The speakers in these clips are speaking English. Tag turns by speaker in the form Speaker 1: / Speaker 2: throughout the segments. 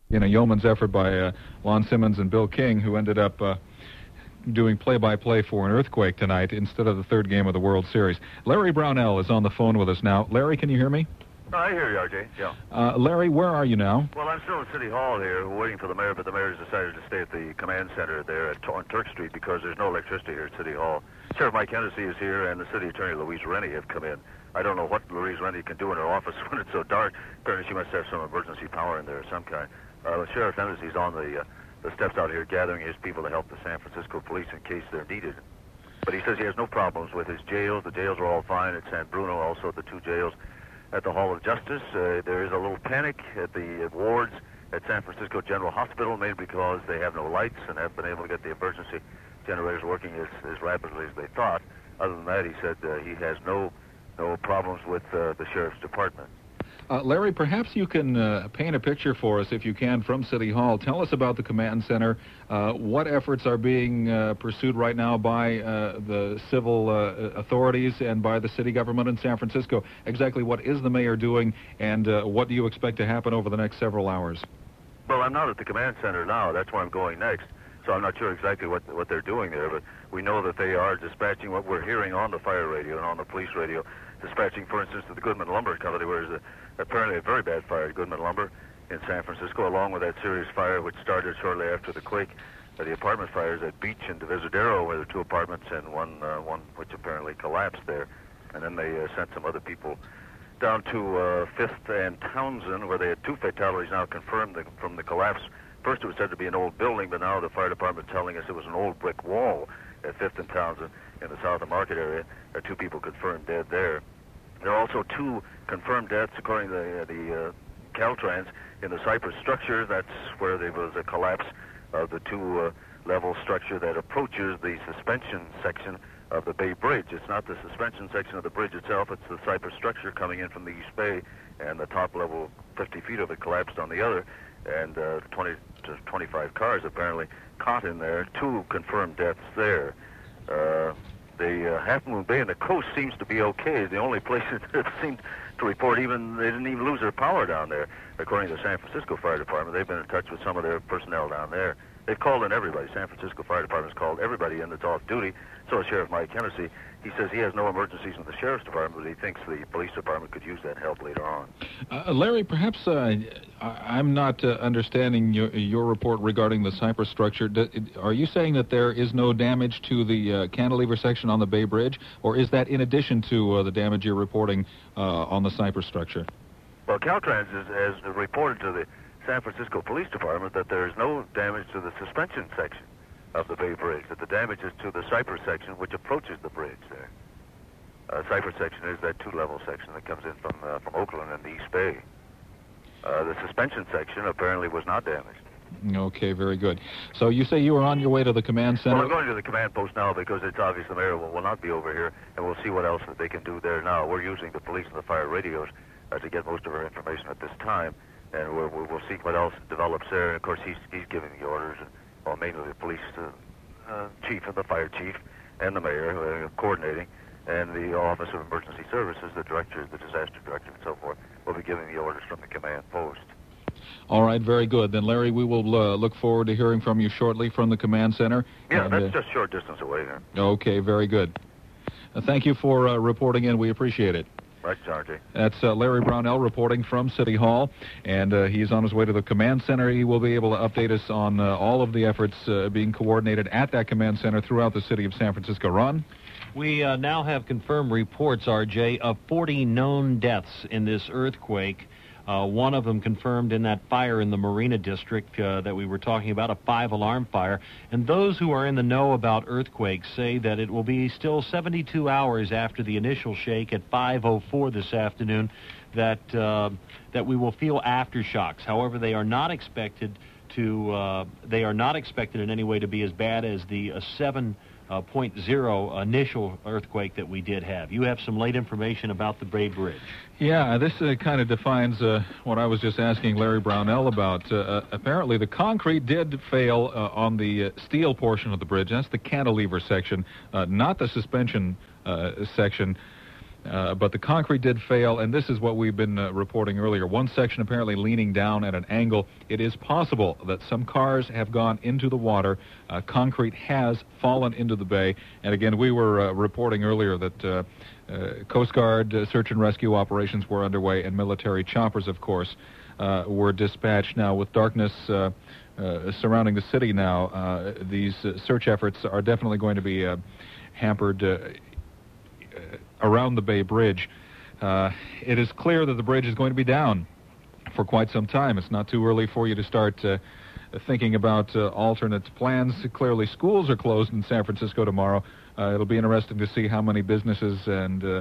Speaker 1: in a yeoman's effort by Lon Simmons and Bill King, who ended up doing play-by-play for an earthquake tonight instead of the third game of the World Series. Larry Brownell is on the phone with us now. Larry, can you hear me?
Speaker 2: I hear you, RJ. Yeah.
Speaker 1: Larry, where are you now?
Speaker 2: Well, I'm still in City Hall here, waiting for the mayor, but the mayor's decided to stay at the command center there on Turk Street because there's no electricity here at City Hall. Sheriff Mike Hennessy is here, and the city attorney, Louise Rennie, have come in. I don't know what Louise Rennie can do in her office when it's so dark. Apparently she must have some emergency power in there of some kind. Sheriff Hennessy's on the steps out here gathering his people to help the San Francisco police in case they're needed. But he says he has no problems with his jails. The jails are all fine at San Bruno, also the two jails at the Hall of Justice. There is a little panic at the wards at San Francisco General Hospital, mainly because they have no lights and haven't been able to get the emergency generators working as rapidly as they thought. Other than that, he said he has no problems with the sheriff's department.
Speaker 1: Larry, perhaps you can paint a picture for us, if you can, from City Hall. Tell us about the command center. What efforts are being pursued right now by the civil authorities and by the city government in San Francisco? Exactly what is the mayor doing, and what do you expect to happen over the next several hours?
Speaker 2: Well, I'm not at the command center now. That's where I'm going next. So I'm not sure exactly what they're doing there, but we know that they are dispatching what we're hearing on the fire radio and on the police radio, dispatching, for instance, to the Goodman Lumber Company, where there's apparently a very bad fire at Goodman Lumber in San Francisco, along with that serious fire which started shortly after the quake, the apartment fires at Beach and Divisadero, where there were two apartments and one which apparently collapsed there. And then they sent some other people down to Fifth and Townsend, where they had two fatalities now confirmed from the collapse. First, it was said to be an old building, but now the fire department telling us it was an old brick wall at Fifth and Townsend in the South of Market area. There are two people confirmed dead there. There are also two confirmed deaths, according to the Caltrans, in the Cypress structure. That's where there was a collapse of the two-level structure that approaches the suspension section of the Bay Bridge. It's not the suspension section of the bridge itself, it's the Cypress structure coming in from the East Bay, and the top level, 50 feet of it, collapsed on the other, and 20 to 25 cars apparently caught in there. Two confirmed deaths there. The Half Moon Bay and the coast seems to be okay. The only place that seemed to report they didn't even lose their power down there, according to the San Francisco Fire Department. They've been in touch with some of their personnel down there. They've called in everybody. San Francisco Fire Department's called everybody in that's off duty. So is Sheriff Mike Hennessy. He says he has no emergencies in the Sheriff's Department, but he thinks the Police Department could use that help later on.
Speaker 1: Larry, perhaps I'm not understanding your report regarding the Cypress structure. Are you saying that there is no damage to the cantilever section on the Bay Bridge, or is that in addition to the damage you're reporting on the Cypress structure?
Speaker 2: Well, Caltrans has reported to the San Francisco Police Department that there is no damage to the suspension section of the Bay Bridge, that the damage is to the Cypress section, which approaches the bridge there. Cypress section is that two-level section that comes in from Oakland and the East Bay. The suspension section apparently was not damaged.
Speaker 1: Okay, very good. So you say you were on your way to the command center?
Speaker 2: Well, I'm going to the command post now because it's obvious the mayor will not be over here, and we'll see what else that they can do there now. We're using the police and the fire radios to get most of our information at this time, and we'll see what else develops there. And of course, he's giving the orders, and well, mainly the police chief and the fire chief and the mayor coordinating, and the Office of Emergency Services, the director, the disaster director, and so forth, will be giving the orders from the command post.
Speaker 1: All right, very good. Then, Larry, we will look forward to hearing from you shortly from the command center.
Speaker 2: Yeah, and, that's just short distance away there.
Speaker 1: Okay, very good. Thank you for reporting in. We appreciate it.
Speaker 2: Right, RJ.
Speaker 1: That's Larry Brownell reporting from City Hall, and he's on his way to the command center. He will be able to update us on all of the efforts being coordinated at that command center throughout the city of San Francisco. Ron?
Speaker 3: We now have confirmed reports, RJ, of 40 known deaths in this earthquake. One of them confirmed in that fire in the Marina District that we were talking about, a 5-alarm fire. And those who are in the know about earthquakes say that it will be still 72 hours after the initial shake at 5:04 this afternoon that we will feel aftershocks. However, they are not expected in any way to be as bad as the 7.0 initial earthquake that we did have. You have some late information about the Bay Bridge.
Speaker 1: Yeah, this kind of defines what I was just asking Larry Brownell about. Apparently, the concrete did fail on the steel portion of the bridge. That's the cantilever section, not the suspension section. But the concrete did fail, and this is what we've been reporting earlier. One section apparently leaning down at an angle. It is possible that some cars have gone into the water. Concrete has fallen into the bay. And again, we were reporting earlier that Coast Guard search and rescue operations were underway, and military choppers, of course, were dispatched. Now, with darkness surrounding the city now, these search efforts are definitely going to be hampered around the Bay Bridge. It is clear that the bridge is going to be down for quite some time. It's not too early for you to start thinking about alternate plans. Clearly, schools are closed in San Francisco tomorrow. It'll be interesting to see how many businesses and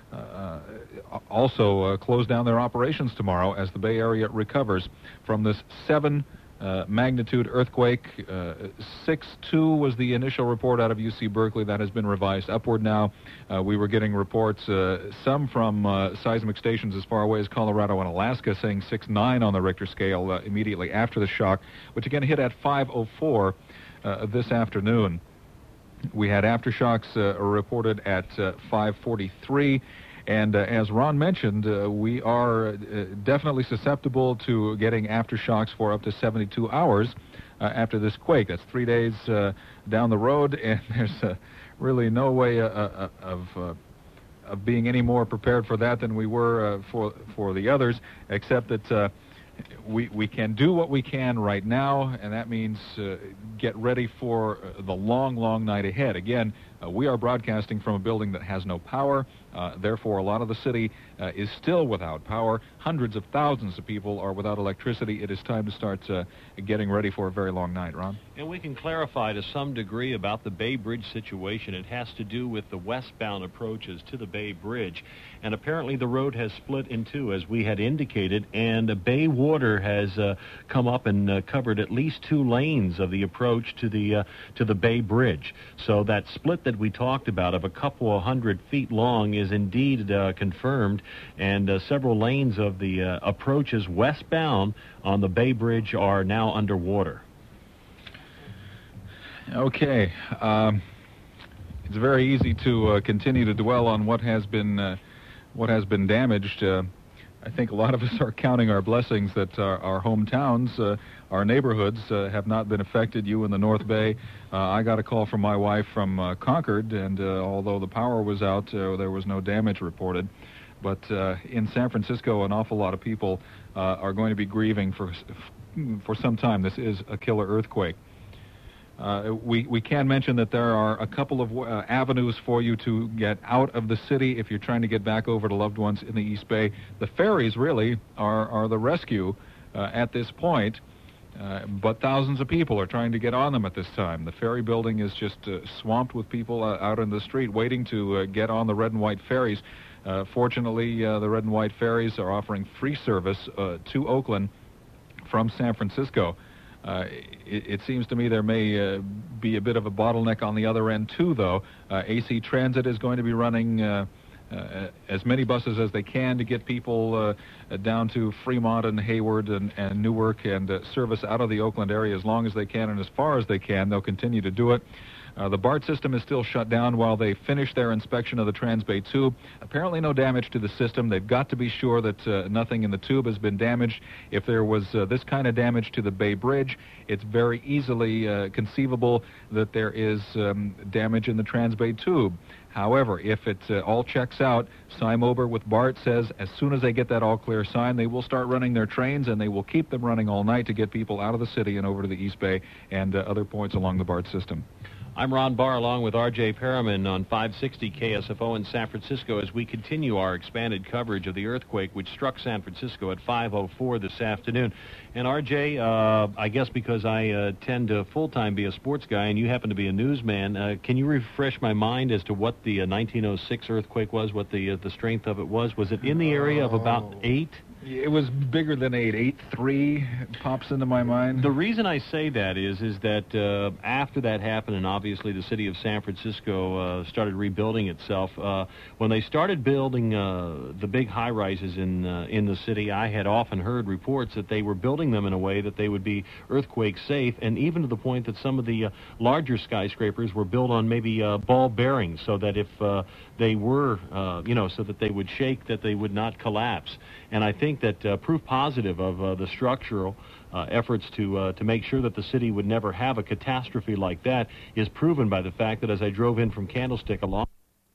Speaker 1: also close down their operations tomorrow as the Bay Area recovers from this 7 magnitude earthquake. 6.2 was the initial report out of UC Berkeley. That has been revised upward now. We were getting reports, some from seismic stations as far away as Colorado and Alaska, saying 6.9 on the Richter scale immediately after the shock, which again hit at 5:04 this afternoon. We had aftershocks reported at 5:43. And as Ron mentioned, we are definitely susceptible to getting aftershocks for up to 72 hours after this quake. That's 3 days down the road, and there's really no way of being any more prepared for that than we were for the others, except that we can do what we can right now, and that means get ready for the long, long night ahead. Again, we are broadcasting from a building that has no power. Therefore, a lot of the city is still without power. Hundreds of thousands of people are without electricity. It is time to start getting ready for a very long night, Ron.
Speaker 3: And we can clarify to some degree about the Bay Bridge situation. It has to do with the westbound approaches to the Bay Bridge. And apparently the road has split in two, as we had indicated, and Bay water has come up and covered at least 2 lanes of the approach to the Bay Bridge. So that split that we talked about of a couple of 100 feet long is indeed confirmed, and several lanes of the approaches westbound on the Bay Bridge are now underwater.
Speaker 1: Okay. It's very easy to continue to dwell on what has been damaged. I think a lot of us are counting our blessings that our hometowns, our neighborhoods have not been affected. You in the North Bay. I got a call from my wife from Concord, and although the power was out, there was no damage reported. But in San Francisco, an awful lot of people are going to be grieving for some time. This is a killer earthquake. We can mention that there are a couple of avenues for you to get out of the city if you're trying to get back over to loved ones in the East Bay. The ferries really are the rescue at this point, but thousands of people are trying to get on them at this time. The ferry building is just swamped with people out in the street waiting to get on the red and white ferries. Fortunately, the red and white ferries are offering free service to Oakland from San Francisco. It seems to me there may be a bit of a bottleneck on the other end, too, though. AC Transit is going to be running as many buses as they can to get people down to Fremont and Hayward and Newark and service out of the Oakland area as long as they can and as far as they can. They'll continue to do it. The BART system is still shut down while they finish their inspection of the Transbay tube. Apparently no damage to the system. They've got to be sure that nothing in the tube has been damaged. If there was this kind of damage to the Bay Bridge, it's very easily conceivable that there is damage in the Transbay tube. However, if it all checks out, Cy Mober with BART says as soon as they get that all-clear sign, they will start running their trains, and they will keep them running all night to get people out of the city and over to the East Bay and other points along the BART system.
Speaker 3: I'm Ron Barr, along with R.J. Perriman on 560 KSFO in San Francisco as we continue our expanded coverage of the earthquake which struck San Francisco at 5:04 this afternoon. And R.J., I guess because I tend to full-time be a sports guy and you happen to be a newsman, can you refresh my mind as to what the 1906 earthquake was, what the strength of it was? Was it in the area of about 8?
Speaker 1: It was bigger than 8. 8.3 pops into my mind.
Speaker 3: The reason I say that is that after that happened, and obviously the city of San Francisco started rebuilding itself, when they started building the big high-rises in the city, I had often heard reports that they were building them in a way that they would be earthquake safe, and even to the point that some of the larger skyscrapers were built on maybe ball bearings, so that if they were, so that they would shake, that they would not collapse. And I think that proof positive of the structural efforts to make sure that the city would never have a catastrophe like that is proven by the fact that as I drove in from Candlestick along.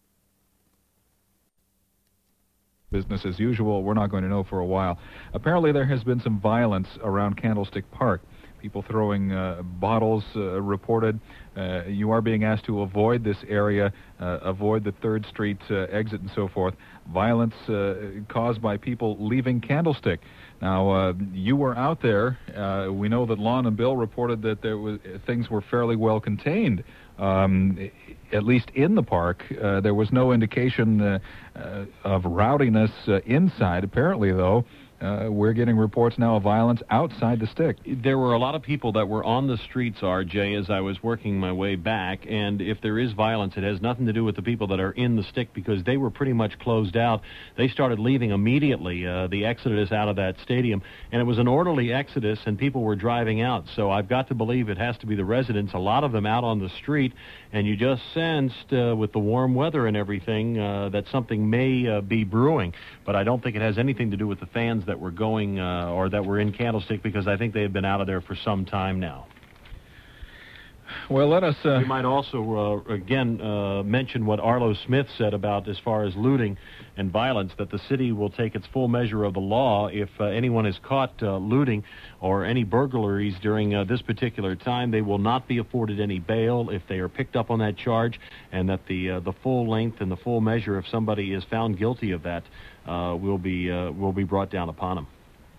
Speaker 1: Business as usual, we're not going to know for a while. Apparently there has been some violence around Candlestick Park. People throwing bottles reported. You are being asked to avoid this area, avoid the 3rd Street exit and so forth. Violence caused by people leaving Candlestick. Now, you were out there. We know that Lon and Bill reported that things were fairly well contained, at least in the park. There was no indication of rowdiness inside. Apparently, though, we're getting reports now of violence outside the stick.
Speaker 3: There were a lot of people that were on the streets, RJ, as I was working my way back, and if there is violence, it has nothing to do with the people that are in the stick because they were pretty much closed out. They started leaving immediately, the exodus out of that stadium, and it was an orderly exodus, and people were driving out. So I've got to believe it has to be the residents, a lot of them out on the street, and you just sensed with the warm weather and everything that something may be brewing, but I don't think it has anything to do with the fans that were going or that were in Candlestick because I think they have been out of there for some time now.
Speaker 1: Well, let us...
Speaker 3: You might also, again, mention what Arlo Smith said about as far as looting and violence, that the city will take its full measure of the law if anyone is caught looting or any burglaries during this particular time. They will not be afforded any bail if they are picked up on that charge, and that the full length and the full measure, if somebody is found guilty of that, will be brought down upon them.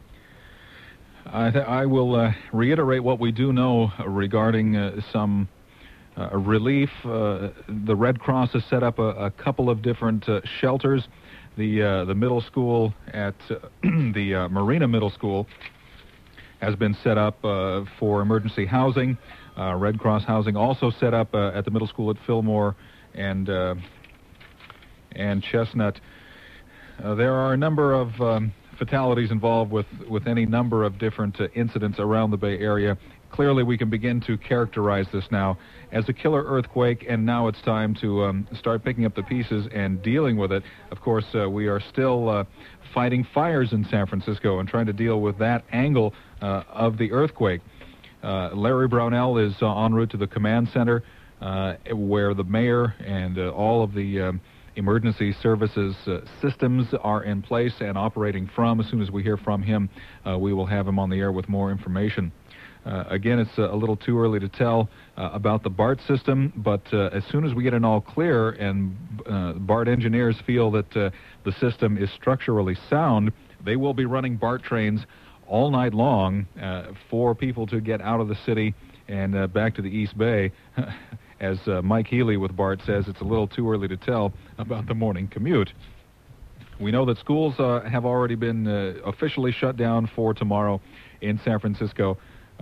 Speaker 1: I will reiterate what we do know regarding some relief. The Red Cross has set up a couple of different shelters. The middle school at the Marina Middle School has been set up for emergency housing. Red Cross housing also set up at the middle school at Fillmore and Chestnut. There are a number of fatalities involved with any number of different incidents around the Bay Area. Clearly, we can begin to characterize this now as a killer earthquake, and now it's time to start picking up the pieces and dealing with it. Of course, we are still fighting fires in San Francisco and trying to deal with that angle of the earthquake. Larry Brownell is en route to the command center, where the mayor and all of the emergency services systems are in place and operating from. As soon as we hear from him, we will have him on the air with more information. Again, it's a little too early to tell about the BART system, but as soon as we get an all clear and BART engineers feel that the system is structurally sound, they will be running BART trains all night long for people to get out of the city and back to the East Bay. As Mike Healy with BART says, it's a little too early to tell about the morning commute. We know that schools have already been officially shut down for tomorrow in San Francisco.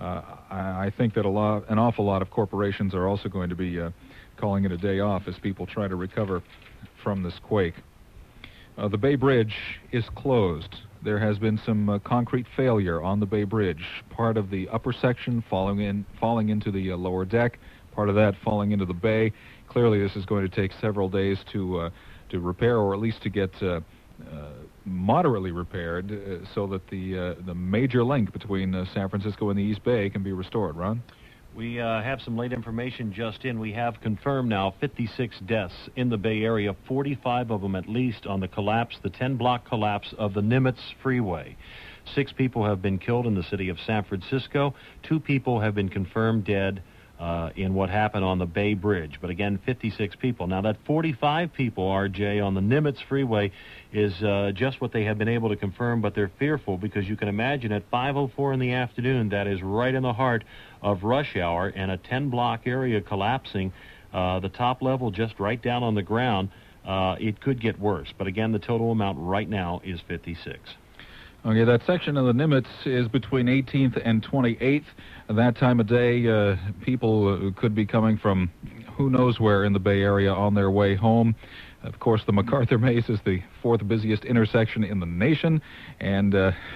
Speaker 1: I think that an awful lot of corporations are also going to be calling it a day off as people try to recover from this quake. The Bay Bridge is closed. There has been some concrete failure on the Bay Bridge. Part of the upper section falling into the lower deck. Part of that falling into the bay. Clearly, this is going to take several days to repair, or at least to get moderately repaired, so that the major link between San Francisco and the East Bay can be restored. Ron?
Speaker 3: We have some late information just in. We have confirmed now 56 deaths in the Bay Area, 45 of them at least on the collapse, the 10-block collapse of the Nimitz Freeway. 6 people have been killed in the city of San Francisco. 2 people have been confirmed dead in what happened on the Bay Bridge. But again, 56 people. Now, that 45 people, RJ, on the Nimitz Freeway is just what they have been able to confirm, but they're fearful because you can imagine at 5:04 in the afternoon, that is right in the heart of rush hour, and a 10-block area collapsing, the top level just right down on the ground, it could get worse. But again, the total amount right now is 56.
Speaker 1: Okay, that section of the Nimitz is between 18th and 28th. At that time of day, people could be coming from who knows where in the Bay Area on their way home. Of course, the MacArthur Maze is the fourth busiest intersection in the nation, and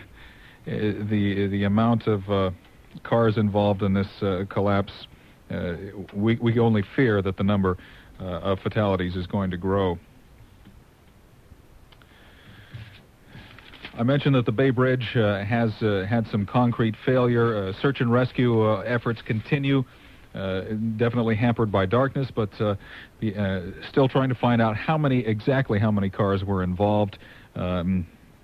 Speaker 1: the amount of cars involved in this collapse, we only fear that the number of fatalities is going to grow. I mentioned that the Bay Bridge has had some concrete failure. Search and rescue efforts continue, definitely hampered by darkness, but still trying to find out exactly how many cars were involved. The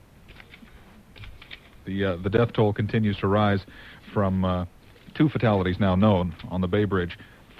Speaker 1: death toll continues to rise from 2 fatalities now known on the Bay Bridge,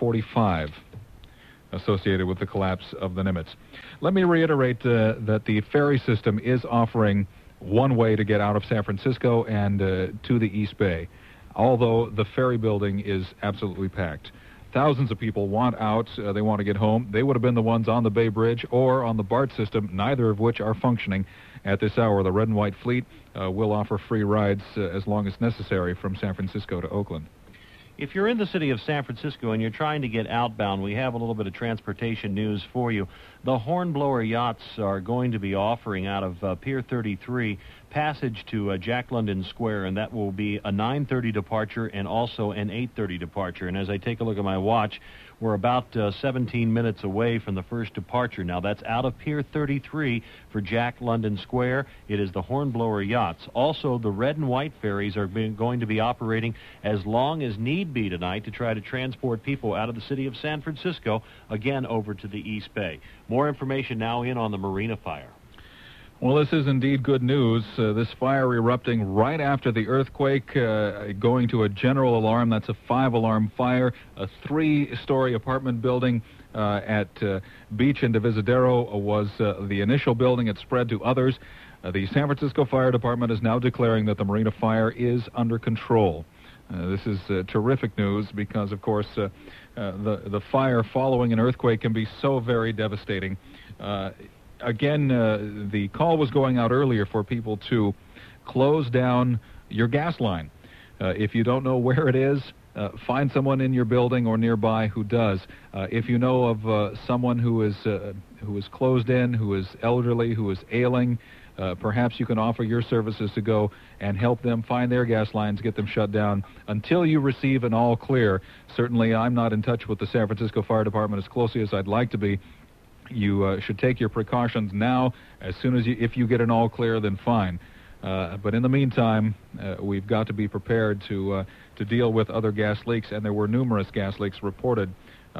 Speaker 1: 45 associated with the collapse of the Nimitz. Let me reiterate that the ferry system is offering one way to get out of San Francisco and to the East Bay, although the ferry building is absolutely packed. Thousands of people want out. They want to get home. They would have been the ones on the Bay Bridge or on the BART system, neither of which are functioning at this hour. The Red and White Fleet will offer free rides as long as necessary from San Francisco to Oakland.
Speaker 3: If you're in the city of San Francisco and you're trying to get outbound, we have a little bit of transportation news for you. The Hornblower Yachts are going to be offering out of Pier 33 passage to Jack London Square, and that will be a 9:30 departure and also an 8:30 departure. And as I take a look at my watch, we're about 17 minutes away from the first departure. Now, that's out of Pier 33 for Jack London Square. It is the Hornblower Yachts. Also, the Red and White ferries are going to be operating as long as need be tonight to try to transport people out of the city of San Francisco, again, over to the East Bay. More information now in on the Marina fire.
Speaker 1: Well, this is indeed good news. This fire erupting right after the earthquake, going to a general alarm. That's a 5-alarm fire. A 3-story apartment building at Beach and Divisadero was the initial building. It spread to others. The San Francisco Fire Department is now declaring that the Marina fire is under control. This is terrific news because, of course, the fire following an earthquake can be so very devastating. Again, the call was going out earlier for people to close down your gas line. If you don't know where it is, find someone in your building or nearby who does. If you know of someone who is closed in, who is elderly, who is ailing, perhaps you can offer your services to go and help them find their gas lines, get them shut down until you receive an all clear. Certainly, I'm not in touch with the San Francisco Fire Department as closely as I'd like to be. You should take your precautions now. As soon as if you get an all clear, then fine. But in the meantime, we've got to be prepared to deal with other gas leaks, and there were numerous gas leaks reported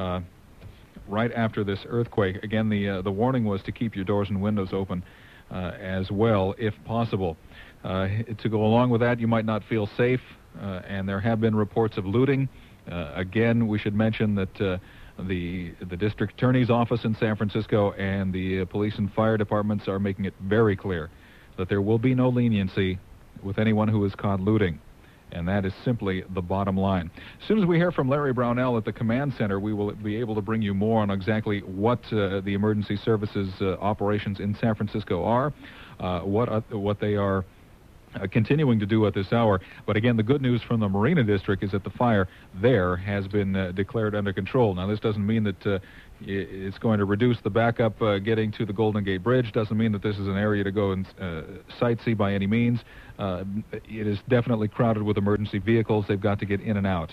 Speaker 1: right after this earthquake. Again, the warning was to keep your doors and windows open as well, if possible. To go along with that, you might not feel safe, and there have been reports of looting. Again, we should mention that the district attorney's office in San Francisco and the police and fire departments are making it very clear that there will be no leniency with anyone who is caught looting. And that is simply the bottom line. As soon as we hear from Larry Brownell at the command center, we will be able to bring you more on exactly what the emergency services operations in San Francisco are, what they are continuing to do at this hour. But again, the good news from the Marina District is that the fire there has been declared under control. Now, this doesn't mean that it's going to reduce the backup getting to the Golden Gate Bridge. Doesn't mean that this is an area to go and sightsee by any means. It is definitely crowded with emergency vehicles. They've got to get in and out.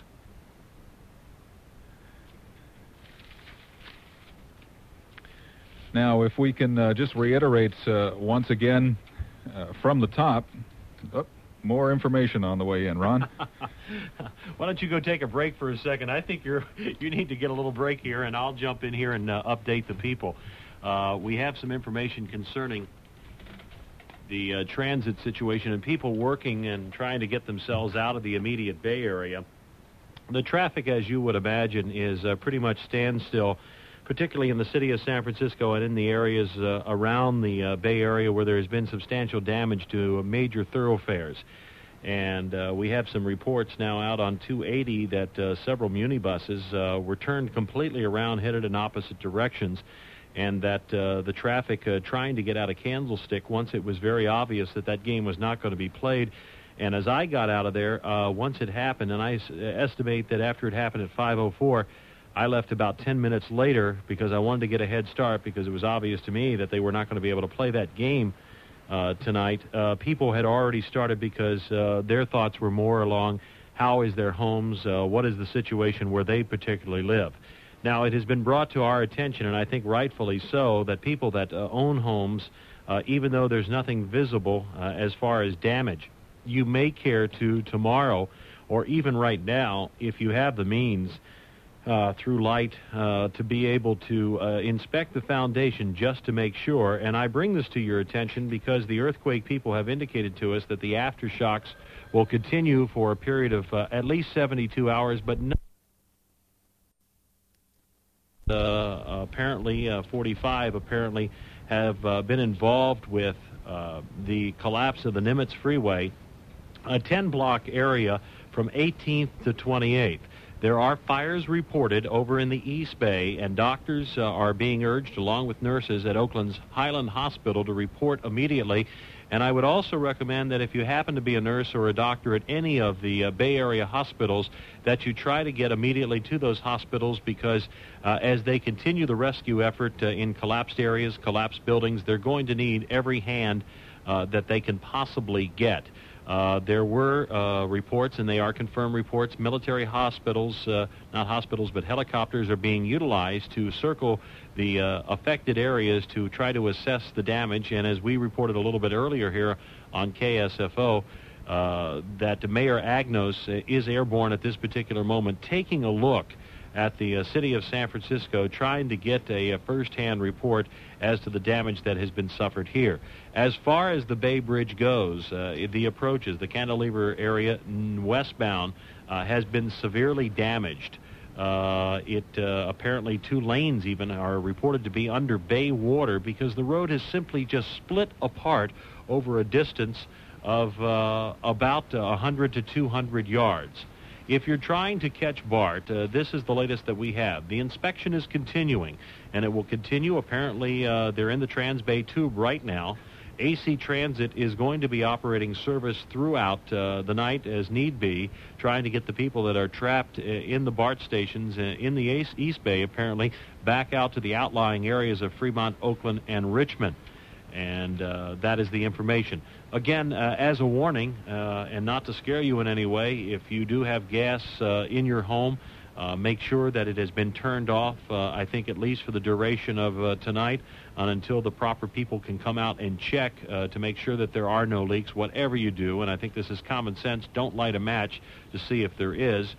Speaker 1: Now, if we can just reiterate once again from the top. More information on the way in, Ron.
Speaker 3: Why don't you go take a break for a second? I think you need to get a little break here, and I'll jump in here and update the people. We have some information concerning the transit situation and people working and trying to get themselves out of the immediate Bay Area. The traffic, as you would imagine, is pretty much standstill, particularly in the city of San Francisco and in the areas around the Bay Area where there has been substantial damage to major thoroughfares. And we have some reports now out on 280 that several muni buses were turned completely around, headed in opposite directions. and that the traffic trying to get out of Candlestick once it was very obvious that that game was not going to be played. And as I got out of there, once it happened, and I estimate that after it happened at 5:04, I left about 10 minutes later because I wanted to get a head start because it was obvious to me that they were not going to be able to play that game tonight. People had already started because their thoughts were more along how is their homes, what is the situation where they particularly live. Now, it has been brought to our attention, and I think rightfully so, that people that own homes, even though there's nothing visible as far as damage, you may care to tomorrow or even right now, if you have the means through light, to be able to inspect the foundation just to make sure. And I bring this to your attention because the earthquake people have indicated to us that the aftershocks will continue for a period of at least 72 hours, but no, apparently 45 apparently have been involved with the collapse of the Nimitz Freeway, a 10-block area from 18th to 28th. There are fires reported over in the East Bay, and doctors are being urged, along with nurses at Oakland's Highland Hospital, to report immediately. And I would also recommend that if you happen to be a nurse or a doctor at any of the Bay Area hospitals, that you try to get immediately to those hospitals because as they continue the rescue effort in collapsed areas, collapsed buildings, they're going to need every hand that they can possibly get. There were reports, and they are confirmed reports, military hospitals, not hospitals, but helicopters are being utilized to circle the affected areas to try to assess the damage. And as we reported a little bit earlier here on KSFO, that Mayor Agnos is airborne at this particular moment, taking a look at the city of San Francisco, trying to get a first-hand report as to the damage that has been suffered here. As far as the Bay Bridge goes, the approaches, the Cantilever area westbound has been severely damaged. Apparently 2 lanes even are reported to be under bay water because the road has simply just split apart over a distance of about 100 to 200 yards. If you're trying to catch BART, this is the latest that we have. The inspection is continuing, and it will continue. Apparently, they're in the Transbay Tube right now. AC Transit is going to be operating service throughout the night as need be, trying to get the people that are trapped in the BART stations in the East Bay, apparently, back out to the outlying areas of Fremont, Oakland, and Richmond. And that is the information. Again, as a warning, and not to scare you in any way, if you do have gas in your home, make sure that it has been turned off, I think at least for the duration of tonight, and until the proper people can come out and check to make sure that there are no leaks, whatever you do. And I think this is common sense. Don't light a match to see if there is.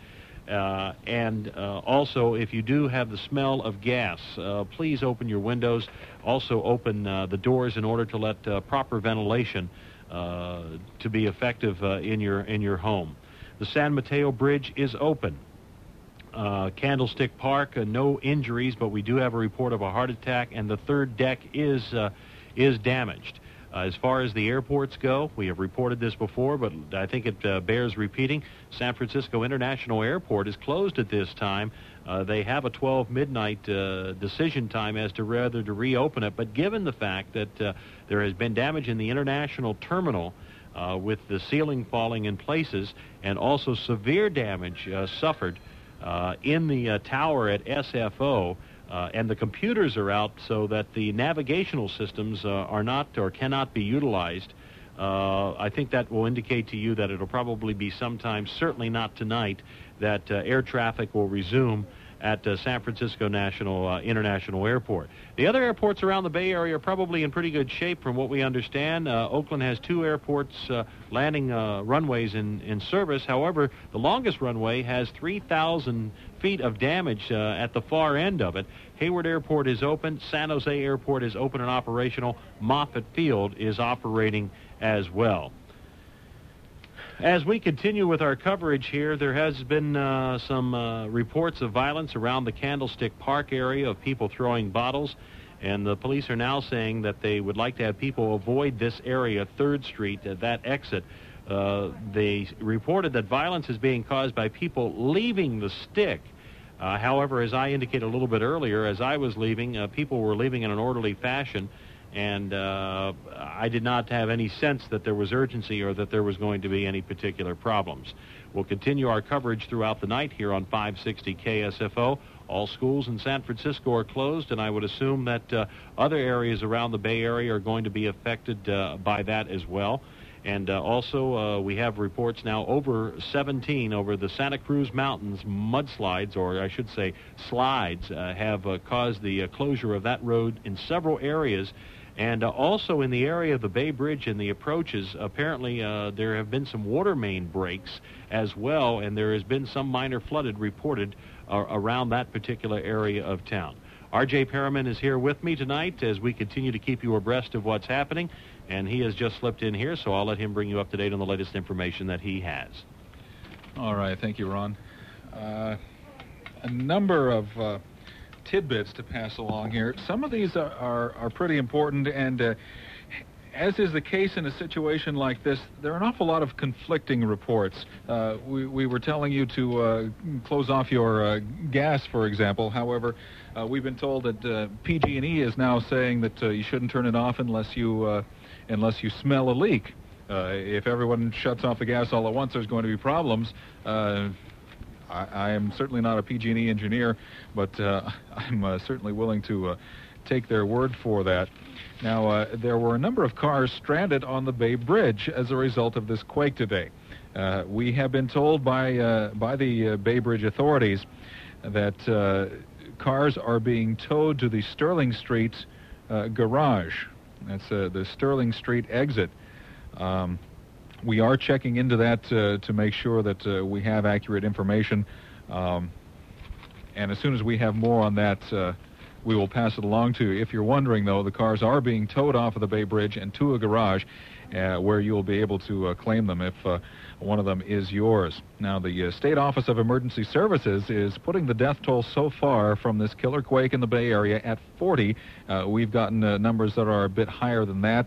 Speaker 3: And also, if you do have the smell of gas, please open your windows. Also open the doors in order to let proper ventilation to be effective in your home. The San Mateo Bridge is open. Candlestick Park, no injuries, but we do have a report of a heart attack, and the third deck is damaged. As far as the airports go, we have reported this before, but I think it bears repeating. San Francisco International Airport is closed at this time. They have a 12 midnight decision time as to whether to reopen it, but given the fact that there has been damage in the international terminal with the ceiling falling in places and also severe damage suffered in the tower at SFO, and the computers are out so that the navigational systems are not or cannot be utilized, I think that will indicate to you that it'll probably be sometime, certainly not tonight, that air traffic will resume at San Francisco International Airport. The other airports around the Bay Area are probably in pretty good shape from what we understand. Oakland has 2 airports landing runways in service. However, the longest runway has 3,000 feet of damage at the far end of it. Hayward Airport is open. San Jose Airport is open and operational. Moffett Field is operating as well. As we continue with our coverage here, there has been some reports of violence around the Candlestick Park area of people throwing bottles, and the police are now saying that they would like to have people avoid this area, 3rd Street, that exit. They reported that violence is being caused by people leaving the stick However, as I indicated a little bit earlier, as I was leaving, people were leaving in an orderly fashion, and I did not have any sense that there was urgency or that there was going to be any particular problems. We'll continue our coverage throughout the night here on 560 KSFO. All schools in San Francisco are closed, and I would assume that other areas around the Bay Area are going to be affected by that as well. And also, we have reports now over 17 over the Santa Cruz Mountains mudslides, or I should say slides, have caused the closure of that road in several areas. And also in the area of the Bay Bridge and the approaches, apparently there have been some water main breaks as well, and there has been some minor flooded reported around that particular area of town. R.J. Perriman is here with me tonight as we continue to keep you abreast of what's happening, and he has just slipped in here, so I'll let him bring you up to date on the latest information that he has.
Speaker 1: All right, thank you, Ron. A number of tidbits to pass along here. Some of these are pretty important, and as is the case in a situation like this, there are an awful lot of conflicting reports. We were telling you to close off your gas, for example. However, we've been told that PG&E is now saying that you shouldn't turn it off unless you smell a leak. If everyone shuts off the gas all at once, there's going to be problems. I am certainly not a PG&E engineer, but I'm certainly willing to take their word for that. Now, there were a number of cars stranded on the Bay Bridge as a result of this quake today. We have been told by the Bay Bridge authorities that cars are being towed to the Sterling Street garage. That's the Sterling Street exit. We are checking into that to make sure that we have accurate information. And as soon as we have more on that, we will pass it along to you. If you're wondering, though, the cars are being towed off of the Bay Bridge and to a garage where you'll be able to claim them if one of them is yours. Now, the State Office of Emergency Services is putting the death toll so far from this killer quake in the Bay Area at 40. We've gotten numbers that are a bit higher than that.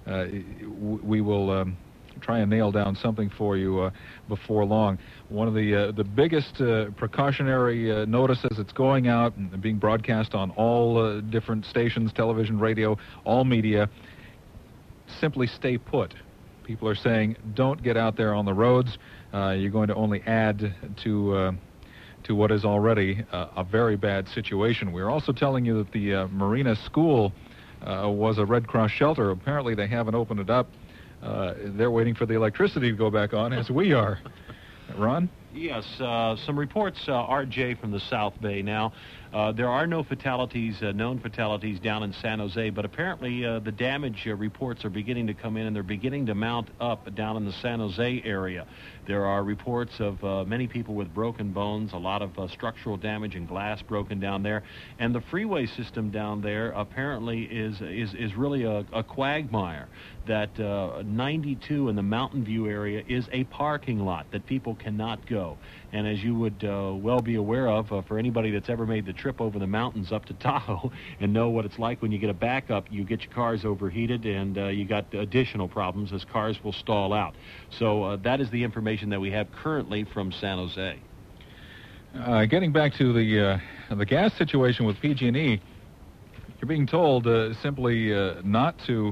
Speaker 1: We will try and nail down something for you before long. One of the biggest precautionary notices that's going out and being broadcast on all different stations, television, radio, all media, simply stay put. People are saying, don't get out there on the roads. You're going to only add to what is already a very bad situation. We're also telling you that the Marina School was a Red Cross shelter. Apparently they haven't opened it up. They're waiting for the electricity to go back on, as we are. Ron?
Speaker 3: Yes, some reports, RJ, from the South Bay. Now, there are no fatalities, known fatalities down in San Jose, but apparently the damage reports are beginning to come in, and they're beginning to mount up down in the San Jose area. There are reports of many people with broken bones, a lot of structural damage and glass broken down there, and the freeway system down there apparently is really a quagmire. That 92 in the Mountain View area is a parking lot that people cannot go. And as you would well be aware of, for anybody that's ever made the trip over the mountains up to Tahoe and know what it's like when you get a backup, you get your cars overheated and you got additional problems as cars will stall out. So that is the information that we have currently from San Jose.
Speaker 1: Getting back to the gas situation with PG&E, you're being told simply not to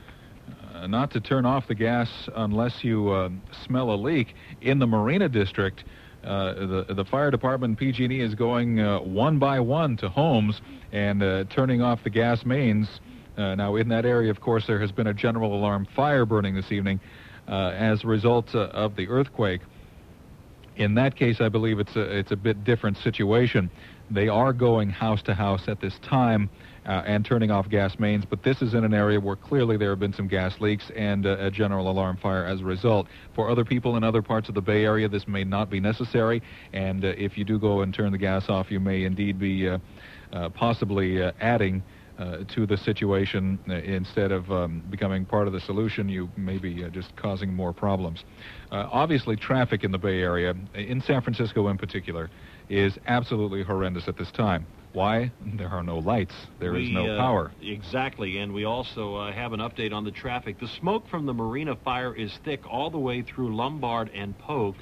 Speaker 1: turn off the gas unless you smell a leak. In the Marina District, the fire department, PG&E, is going one by one to homes and turning off the gas mains. Now, in that area, of course, there has been a general alarm fire burning this evening as a result of the earthquake. In that case, I believe it's a bit different situation. They are going house to house at this time and turning off gas mains, but this is in an area where clearly there have been some gas leaks and a general alarm fire as a result. For other people in other parts of the Bay Area, this may not be necessary, and if you do go and turn the gas off, you may indeed be possibly adding to the situation instead of becoming part of the solution. You may be just causing more problems. Obviously, traffic in the Bay Area, in San Francisco in particular, is absolutely horrendous at this time. Why? There are no lights. There is no power.
Speaker 3: Exactly, and we also have an update on the traffic. The smoke from the Marina fire is thick all the way through Lombard and Polk,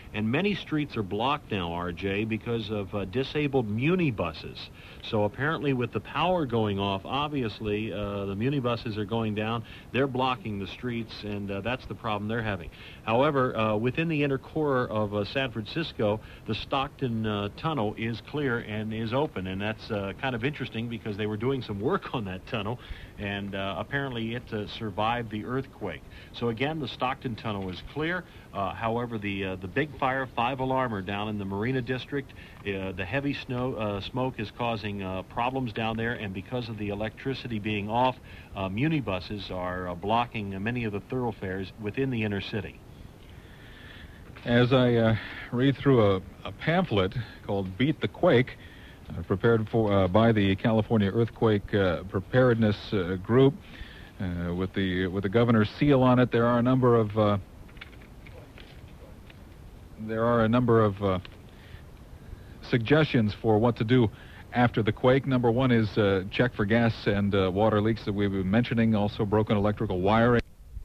Speaker 3: And many streets are blocked now, RJ, because of disabled Muni buses. So apparently with the power going off, obviously the Muni buses are going down. They're blocking the streets, and that's the problem they're having. However, within the inner core of San Francisco, the Stockton Tunnel is clear and is open, and that's kind of interesting because they were doing some work on that tunnel, and apparently it survived the earthquake. So again, the Stockton Tunnel is clear. However, the big fire, 5-alarmer down in the Marina District, the heavy smoke is causing problems down there, and because of the electricity being off, Muni buses are blocking many of the thoroughfares within the inner city.
Speaker 1: As I read through a pamphlet called Beat the Quake, prepared by the California Earthquake Preparedness Group, with the governor's seal on it, there are a number of suggestions for what to do after the quake. Number one is check for gas and water leaks that we've been mentioning, also broken electrical wiring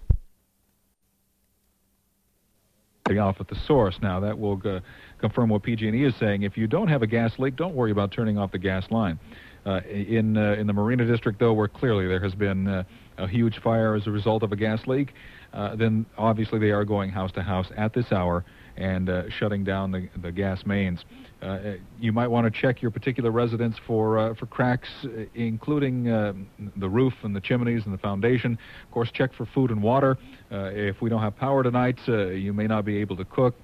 Speaker 1: off at the source. Now, that will confirm what PG&E is saying. If you don't have a gas leak, don't worry about turning off the gas line. In the Marina District, though, where clearly there has been a huge fire as a result of a gas leak, then obviously they are going house to house at this hour and shutting down the gas mains. You might want to check your particular residence for cracks, including the roof and the chimneys and the foundation. Of course, check for food and water. If we don't have power tonight, you may not be able to cook.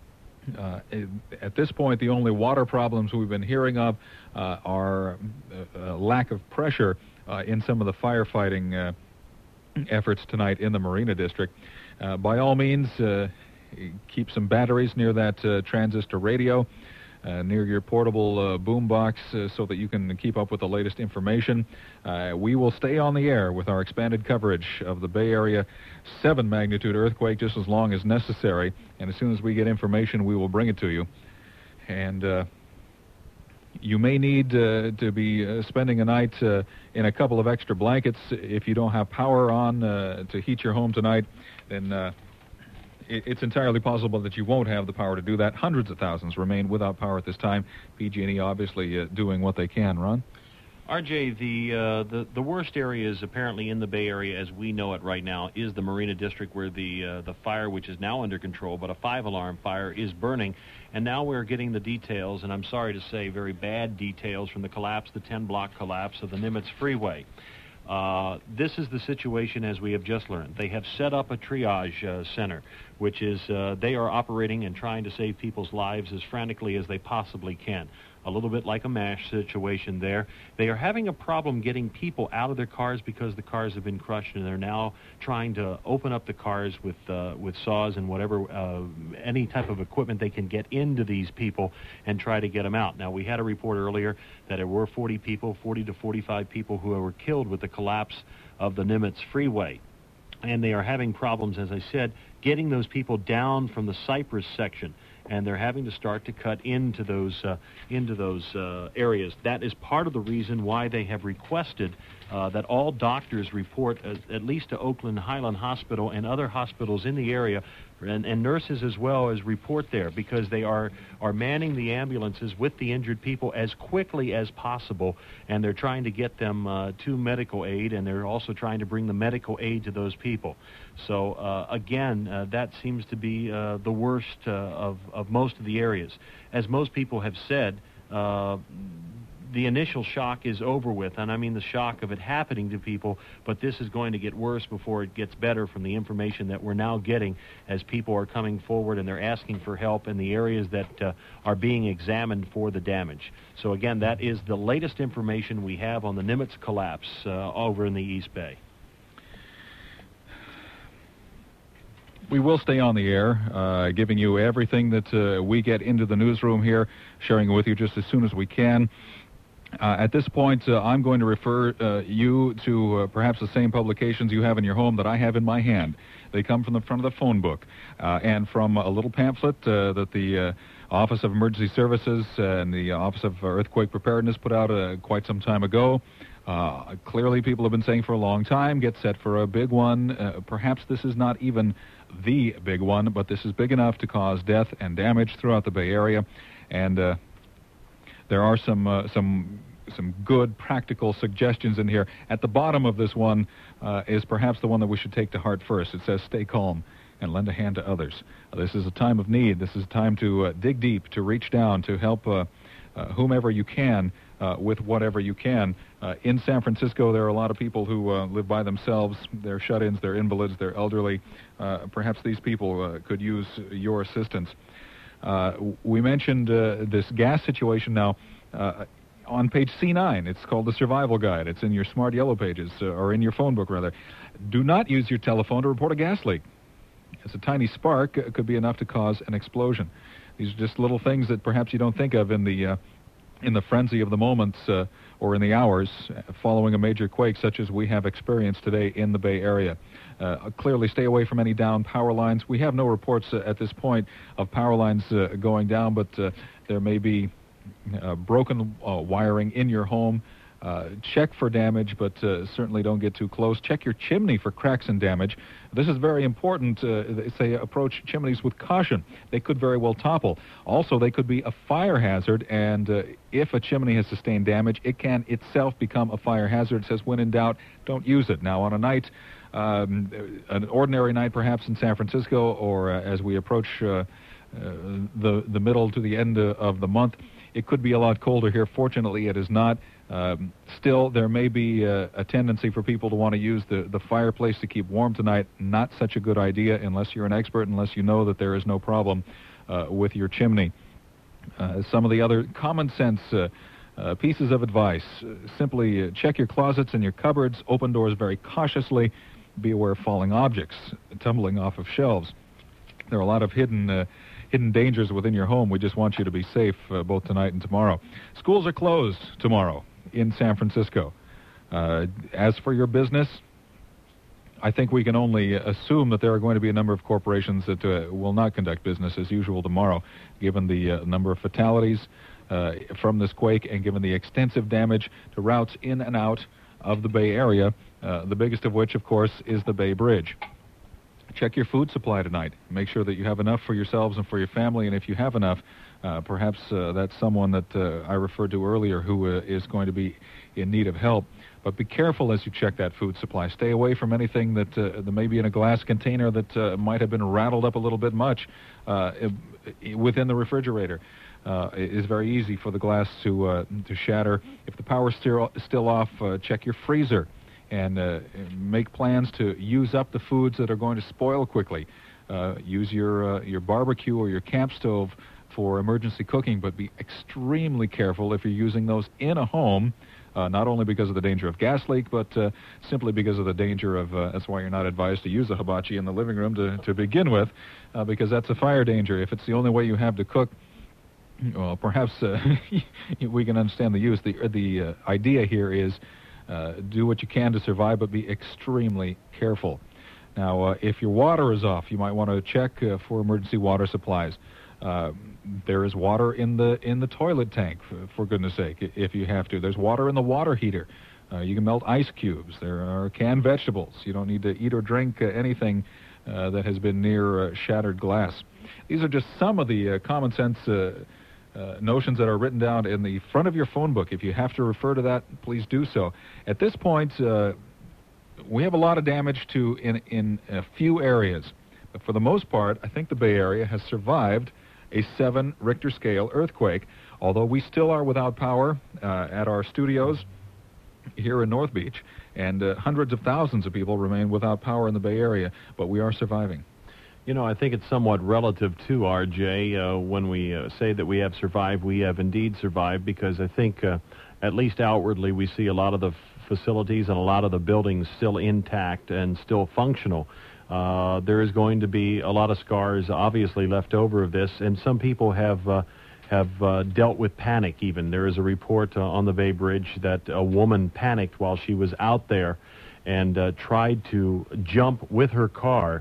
Speaker 1: At this point, the only water problems we've been hearing of are lack of pressure in some of the firefighting efforts tonight in the Marina District. By all means, keep some batteries near that transistor radio, near your portable boom box, so that you can keep up with the latest information. We will stay on the air with our expanded coverage of the Bay Area 7 magnitude earthquake just as long as necessary, and as soon as we get information, we will bring it to you. And you may need to be spending a night in a couple of extra blankets. If you don't have power on to heat your home tonight, then it's entirely possible that you won't have the power to do that. Hundreds of thousands remain without power at this time. PG&E obviously doing what they can. Ron?
Speaker 3: RJ, the worst areas apparently in the Bay Area as we know it right now is the Marina District, where the fire, which is now under control, but a 5-alarm fire, is burning. And now we're getting the details, and I'm sorry to say very bad details, from the collapse, the 10-block collapse of the Nimitz Freeway. This is the situation as we have just learned. They have set up a triage center, which is they are operating and trying to save people's lives as frantically as they possibly can. A little bit like a MASH situation there. They are having a problem getting people out of their cars because the cars have been crushed, and they're now trying to open up the cars with saws and whatever, any type of equipment they can get into these people and try to get them out. Now, we had a report earlier that there were 40 to 45 people who were killed with the collapse of the Nimitz Freeway. And they are having problems, as I said, getting those people down from the Cypress section. And they're having to start to cut into those areas. That is part of the reason why they have requested that all doctors report at least to Oakland Highland Hospital and other hospitals in the area, and nurses as well, as report there, because they are manning the ambulances with the injured people as quickly as possible, and they're trying to get them to medical aid, and they're also trying to bring the medical aid to those people. So again, that seems to be the worst of most of the areas. As most people have said, the initial shock is over with, and I mean the shock of it happening to people, but this is going to get worse before it gets better from the information that we're now getting as people are coming forward and they're asking for help in the areas that are being examined for the damage. So again, that is the latest information we have on the Nimitz collapse over in the East Bay.
Speaker 1: We will stay on the air, giving you everything that we get into the newsroom here, sharing it with you just as soon as we can. At this point, I'm going to refer you to perhaps the same publications you have in your home that I have in my hand. They come from the front of the phone book and from a little pamphlet that the Office of Emergency Services and the Office of Earthquake Preparedness put out quite some time ago. Clearly, people have been saying for a long time, get set for a big one. Perhaps this is not even the big one, but this is big enough to cause death and damage throughout the Bay Area. And there are some good practical suggestions in here. At the bottom of this one is perhaps the one that we should take to heart first. It says, stay calm and lend a hand to others. This is a time of need. This is a time to dig deep, to reach down, to help whomever you can with whatever you can. In San Francisco, there are a lot of people who live by themselves. They're shut-ins, they're invalids, they're elderly. Perhaps these people could use your assistance. We mentioned this gas situation now. On page C9, it's called the Survival Guide. It's in your Smart Yellow Pages, or in your phone book, rather. Do not use your telephone to report a gas leak. It's a tiny spark could be enough to cause an explosion. These are just little things that perhaps you don't think of in the frenzy of the moments or in the hours following a major quake such as we have experienced today in the Bay Area. Clearly stay away from any down power lines. We have no reports at this point of power lines going down, but there may be broken wiring in your home. Check for damage, but certainly don't get too close. Check your chimney for cracks and damage. This is very important. They say approach chimneys with caution. They could very well topple. Also, they could be a fire hazard, and if a chimney has sustained damage, it can itself become a fire hazard. It says, when in doubt, don't use it. Now, on a night, an ordinary night perhaps in San Francisco, or as we approach the middle to the end of the month, it could be a lot colder here. Fortunately, it is not. Still, there may be a tendency for people to want to use the fireplace to keep warm tonight. Not such a good idea unless you're an expert, unless you know that there is no problem with your chimney. Some of the other common sense pieces of advice. Simply check your closets and your cupboards. Open doors very cautiously. Be aware of falling objects tumbling off of shelves. There are a lot of hidden dangers within your home. We just want you to be safe both tonight and tomorrow. Schools are closed tomorrow in San Francisco. As for your business, I think we can only assume that there are going to be a number of corporations that will not conduct business as usual tomorrow, given the number of fatalities from this quake and given the extensive damage to routes in and out of the Bay Area, the biggest of which, of course, is the Bay Bridge. Check your food supply tonight. Make sure that you have enough for yourselves and for your family, and if you have enough, perhaps that's someone that I referred to earlier who is going to be in need of help. But be careful as you check that food supply. Stay away from anything that may be in a glass container that might have been rattled up a little bit much within the refrigerator. It is very easy for the glass to shatter. If the power's still off, check your freezer and make plans to use up the foods that are going to spoil quickly. Use your barbecue or your camp stove for emergency cooking, but be extremely careful if you're using those in a home, not only because of the danger of gas leak, but simply because of the danger of, that's why you're not advised to use a hibachi in the living room to begin with, because that's a fire danger. If it's the only way you have to cook, well, perhaps we can understand the use. The idea here is do what you can to survive, but be extremely careful. Now, if your water is off, you might want to check for emergency water supplies. There is water in the toilet tank, for goodness sake, if you have to. There's water in the water heater. You can melt ice cubes. There are canned vegetables. You don't need to eat or drink anything that has been near shattered glass. These are just some of the common sense notions that are written down in the front of your phone book. If you have to refer to that, please do so. At this point, we have a lot of damage in a few areas. But for the most part, I think the Bay Area has survived a 7 Richter scale earthquake, although we still are without power at our studios here in North Beach, and hundreds of thousands of people remain without power in the Bay Area, but we are surviving.
Speaker 3: You know, I think it's somewhat relative to RJ. When we say that we have survived, we have indeed survived, because I think, at least outwardly, we see a lot of the facilities and a lot of the buildings still intact and still functional. There is going to be a lot of scars, obviously, left over of this, and some people have dealt with panic even. There is a report on the Bay Bridge that a woman panicked while she was out there and tried to jump with her car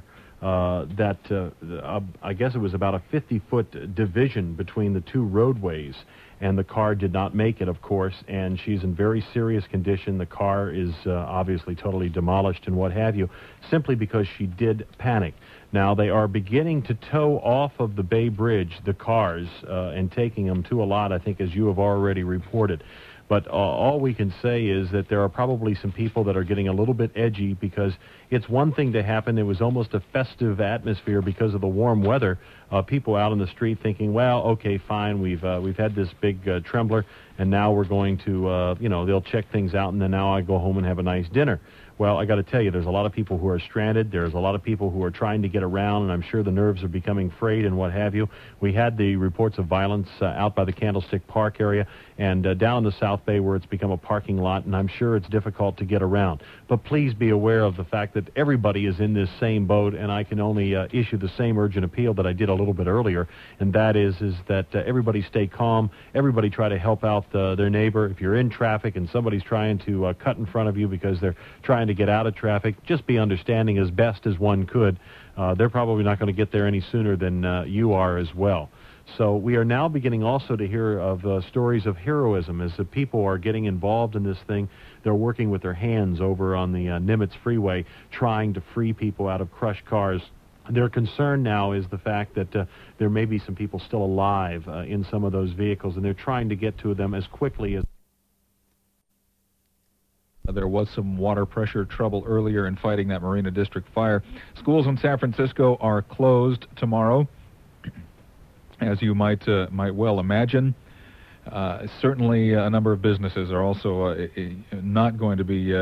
Speaker 4: I guess it was about a 50-foot division between the two roadways, and the car did not make it, of course, and she's in very serious condition. The car is obviously totally demolished and what have you, simply because she did panic. Now, they are beginning to tow off of the Bay Bridge the cars and taking them to a lot, I think, as you have already reported. But all we can say is that there are probably some people that are getting a little bit edgy, because it's one thing to happen. It was almost a festive atmosphere because of the warm weather. People out on the street thinking, well, okay, fine, we've had this big trembler, and now we're going to, they'll check things out, and then now I go home and have a nice dinner. Well, I got to tell you, there's a lot of people who are stranded. There's a lot of people who are trying to get around, and I'm sure the nerves are becoming frayed and what have you. We had the reports of violence out by the Candlestick Park area and down in the South Bay where it's become a parking lot, and I'm sure it's difficult to get around. But please be aware of the fact that everybody is in this same boat, and I can only issue the same urgent appeal that I did a little bit earlier, and that is that everybody stay calm. Everybody try to help out their neighbor. If you're in traffic and somebody's trying to cut in front of you because they're trying to get out of traffic, just be understanding as best as one could. They're probably not going to get there any sooner than you are as well. So we are now beginning also to hear of stories of heroism as the people are getting involved in this thing. They're working with their hands over on the Nimitz Freeway, trying to free people out of crushed cars. Their concern now is the fact that there may be some people still alive in some of those vehicles, and they're trying to get to them as quickly as...
Speaker 1: There was some water pressure trouble earlier in fighting that Marina District fire. Schools in San Francisco are closed tomorrow, as you might well imagine. Certainly a number of businesses are also not going to be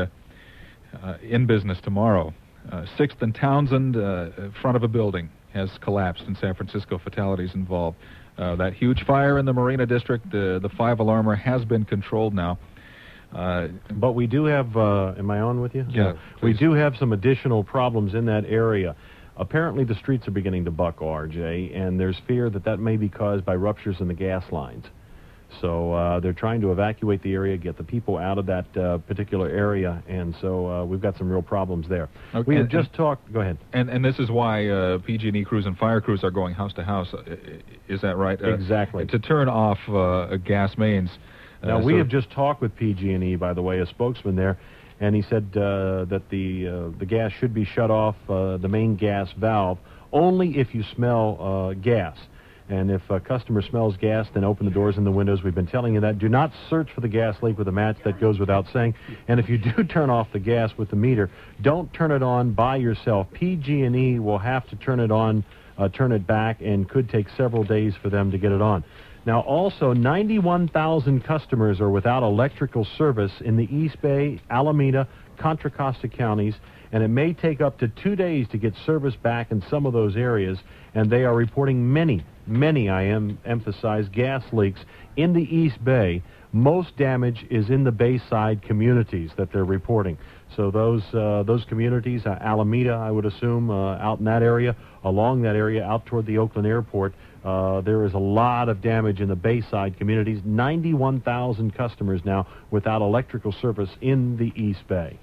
Speaker 1: in business tomorrow. 6th and Townsend, front of a building, has collapsed in San Francisco. Fatalities involved. That huge fire in the Marina District, the 5-alarmer, has been controlled now.
Speaker 4: But we do have, am I on with you?
Speaker 1: Yeah.
Speaker 4: We do have some additional problems in that area. Apparently the streets are beginning to buckle, RJ, and there's fear that that may be caused by ruptures in the gas lines. So they're trying to evacuate the area, get the people out of that particular area, and so we've got some real problems there.
Speaker 1: Okay.
Speaker 4: We have just talked... Go ahead.
Speaker 1: And this is why PG&E crews and fire crews are going house to house. Is that right?
Speaker 4: Exactly.
Speaker 1: To turn off gas mains.
Speaker 4: Now, we have just talked with PG&E, by the way, a spokesman there, and he said that the gas should be shut off, the main gas valve, only if you smell gas. And if a customer smells gas, then open the doors and the windows. We've been telling you that. Do not search for the gas leak with a match. That goes without saying. And if you do turn off the gas with the meter, don't turn it on by yourself. PG&E will have to turn it on, turn it back, and could take several days for them to get it on. Now, also, 91,000 customers are without electrical service in the East Bay, Alameda, Contra Costa counties, and it may take up to 2 days to get service back in some of those areas, and they are reporting many, I emphasize, gas leaks in the East Bay. Most damage is in the Bayside communities that they're reporting. So those communities, Alameda, I would assume, out in that area, along that area, out toward the Oakland airport, there is a lot of damage in the Bayside communities. 91,000 customers now without electrical service in the East Bay.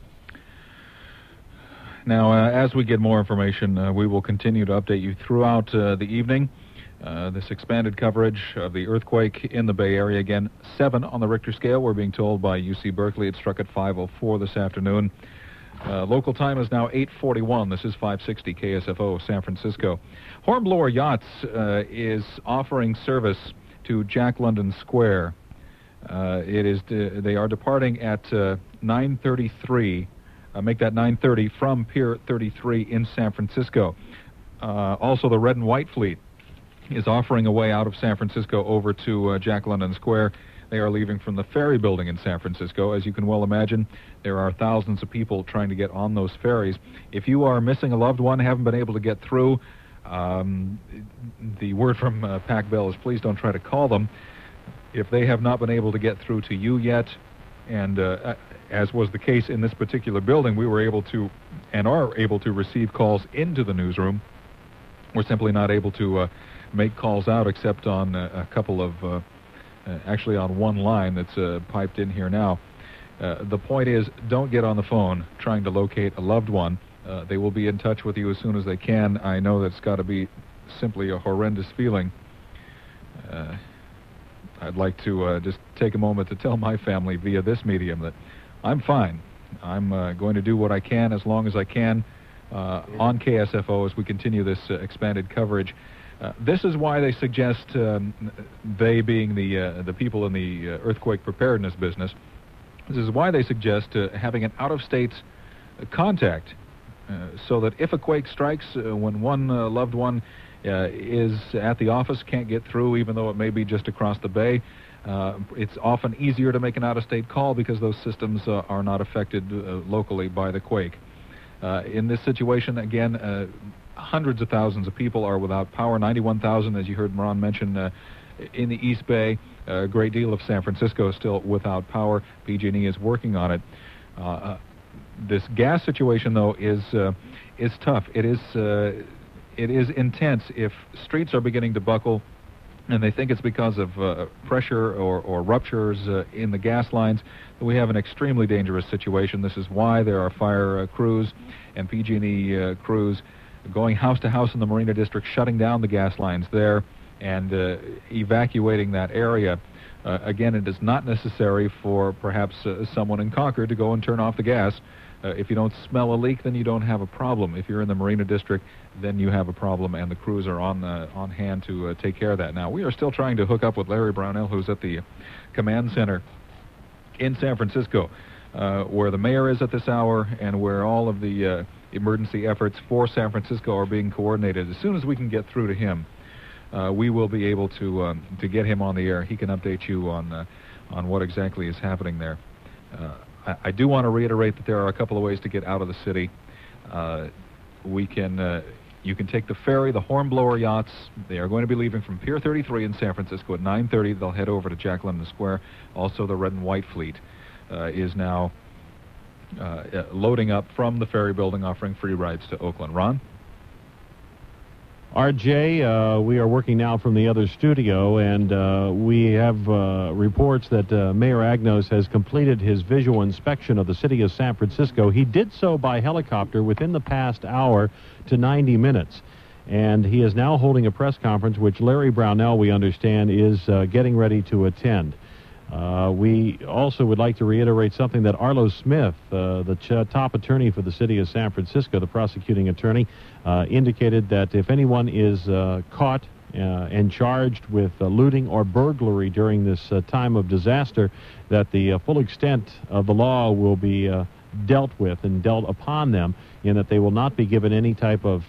Speaker 1: Now, as we get more information, we will continue to update you throughout the evening. This expanded coverage of the earthquake in the Bay Area. Again, 7 on the Richter scale. We're being told by UC Berkeley it struck at 5:04 this afternoon. Local time is now 8:41. This is 560 KSFO, San Francisco. Hornblower Yachts is offering service to Jack London Square. They are departing at 9:33. Make that 9:30 from Pier 33 in San Francisco. Also, the Red and White Fleet is offering a way out of San Francisco over to Jack London Square. They are leaving from the Ferry Building in San Francisco. As you can well imagine, there are thousands of people trying to get on those ferries. If you are missing a loved one, haven't been able to get through, the word from Pac Bell is please don't try to call them. If they have not been able to get through to you yet, and as was the case in this particular building, we were able to and are able to receive calls into the newsroom. We're simply not able to make calls out except on a couple of, actually on one line that's piped in here now. The point is, don't get on the phone trying to locate a loved one. They will be in touch with you as soon as they can. I know that's got to be simply a horrendous feeling. I'd like to just take a moment to tell my family via this medium that I'm fine. I'm going to do what I can as long as I can on KSFO as we continue this expanded coverage. This is why they suggest, they being the people in the earthquake preparedness business, this is why they suggest having an out-of-state contact so that if a quake strikes, when one loved one is at the office, can't get through, even though it may be just across the bay, it's often easier to make an out-of-state call because those systems are not affected locally by the quake. In this situation, again, hundreds of thousands of people are without power. 91,000, as you heard Moran mention, in the East Bay. A great deal of San Francisco is still without power. PG&E is working on it. This gas situation, though, is tough. It is intense. If streets are beginning to buckle, and they think it's because of pressure or ruptures in the gas lines, we have an extremely dangerous situation. This is why there are fire crews and PG&E crews going house to house in the Marina District, shutting down the gas lines there and evacuating that area. Again, it is not necessary for perhaps someone in Concord to go and turn off the gas. If you don't smell a leak, then you don't have a problem. If you're in the Marina District, then you have a problem, and the crews are on hand to take care of that. Now, we are still trying to hook up with Larry Brownell, who's at the command center in San Francisco, where the mayor is at this hour and where all of the emergency efforts for San Francisco are being coordinated. As soon as we can get through to him, we will be able to get him on the air. He can update you on what exactly is happening there. I do want to reiterate that there are a couple of ways to get out of the city. You can take the ferry, the Hornblower yachts. They are going to be leaving from Pier 33 in San Francisco at 9:30. They'll head over to Jack London Square. Also, the Red and White Fleet is now loading up from the ferry building, offering free rides to Oakland. Ron?
Speaker 4: RJ, we are working now from the other studio, and we have reports that Mayor Agnos has completed his visual inspection of the city of San Francisco. He did so by helicopter within the past hour to 90 minutes, and he is now holding a press conference, which Larry Brownell, we understand, is getting ready to attend. We also would like to reiterate something that Arlo Smith, the top attorney for the city of San Francisco, the prosecuting attorney, indicated that if anyone is caught and charged with looting or burglary during this time of disaster, that the full extent of the law will be dealt with and dealt upon them, in that they will not be given any type of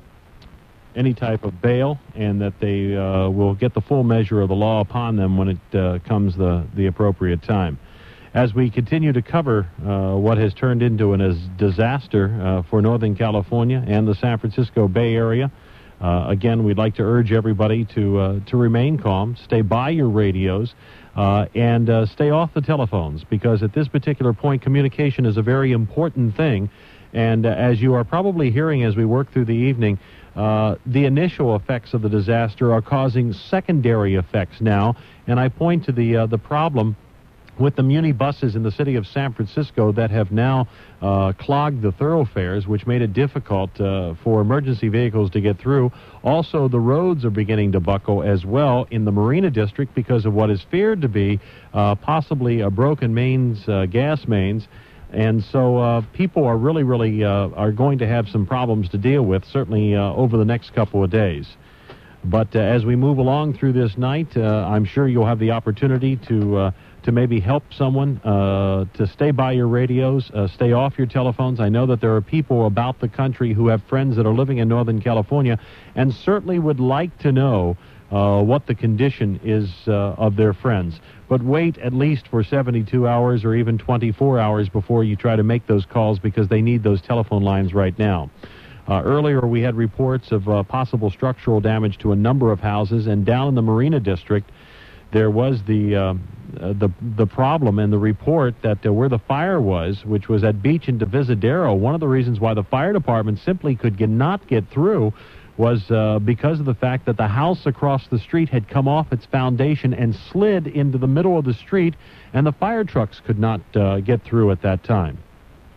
Speaker 4: bail, and that they will get the full measure of the law upon them when it comes the appropriate time. As we continue to cover what has turned into a disaster for Northern California and the San Francisco Bay Area, again, we'd like to urge everybody to remain calm, stay by your radios, and stay off the telephones, because at this particular point, communication is a very important thing. And as you are probably hearing as we work through the evening, the initial effects of the disaster are causing secondary effects now, and I point to the problem with the Muni buses in the city of San Francisco that have now clogged the thoroughfares, which made it difficult for emergency vehicles to get through. Also, the roads are beginning to buckle as well in the Marina District because of what is feared to be possibly a broken gas mains. And so people are really are going to have some problems to deal with, certainly over the next couple of days. But as we move along through this night, I'm sure you'll have the opportunity to maybe help someone to stay by your radios, stay off your telephones. I know that there are people about the country who have friends that are living in Northern California and certainly would like to know what the condition is of their friends. But wait at least for 72 hours or even 24 hours before you try to make those calls, because they need those telephone lines right now. Earlier, we had reports of possible structural damage to a number of houses, and down in the Marina District, there was the problem and the report that where the fire was, which was at Beach and Divisadero, one of the reasons why the fire department simply could not get through was because of the fact that the house across the street had come off its foundation and slid into the middle of the street, and the fire trucks could not get through at that time.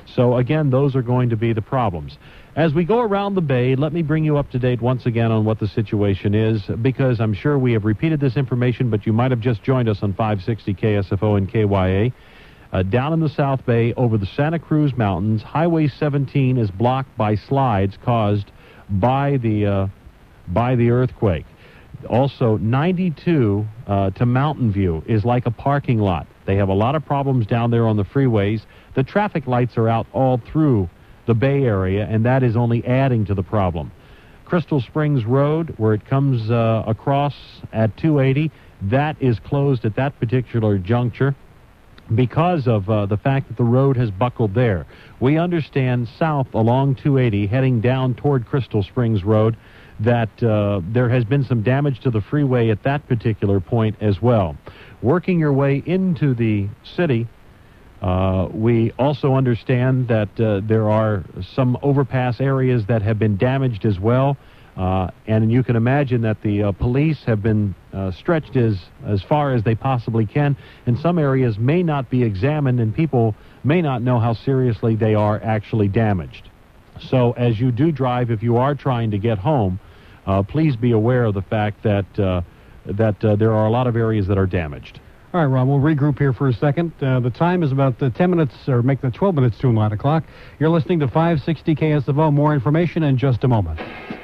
Speaker 4: So, again, those are going to be the problems. As we go around the bay, let me bring you up to date once again on what the situation is, because I'm sure we have repeated this information, but you might have just joined us on 560 KSFO and KYA. Down in the South Bay, over the Santa Cruz Mountains, Highway 17 is blocked by slides caused by the earthquake. Also, 92 to Mountain View is like a parking lot. They have a lot of problems down there on the freeways. The traffic lights are out all through the Bay Area, and that is only adding to the problem. Crystal Springs Road, where it comes across at 280, that is closed at that particular juncture because of the fact that the road has buckled there. We understand south along 280, heading down toward Crystal Springs Road, that there has been some damage to the freeway at that particular point as well. Working your way into the city, we also understand that there are some overpass areas that have been damaged as well, and you can imagine that the police have been stretched as far as they possibly can, and some areas may not be examined, and people may not know how seriously they are actually damaged. So as you do drive, if you are trying to get home, please be aware of the fact that there are a lot of areas that are damaged.
Speaker 5: All right, Ron, we'll regroup here for a second. The time is about 10 minutes, or make the 12 minutes to 9 o'clock. You're listening to 560 KSFO. More information in just a moment.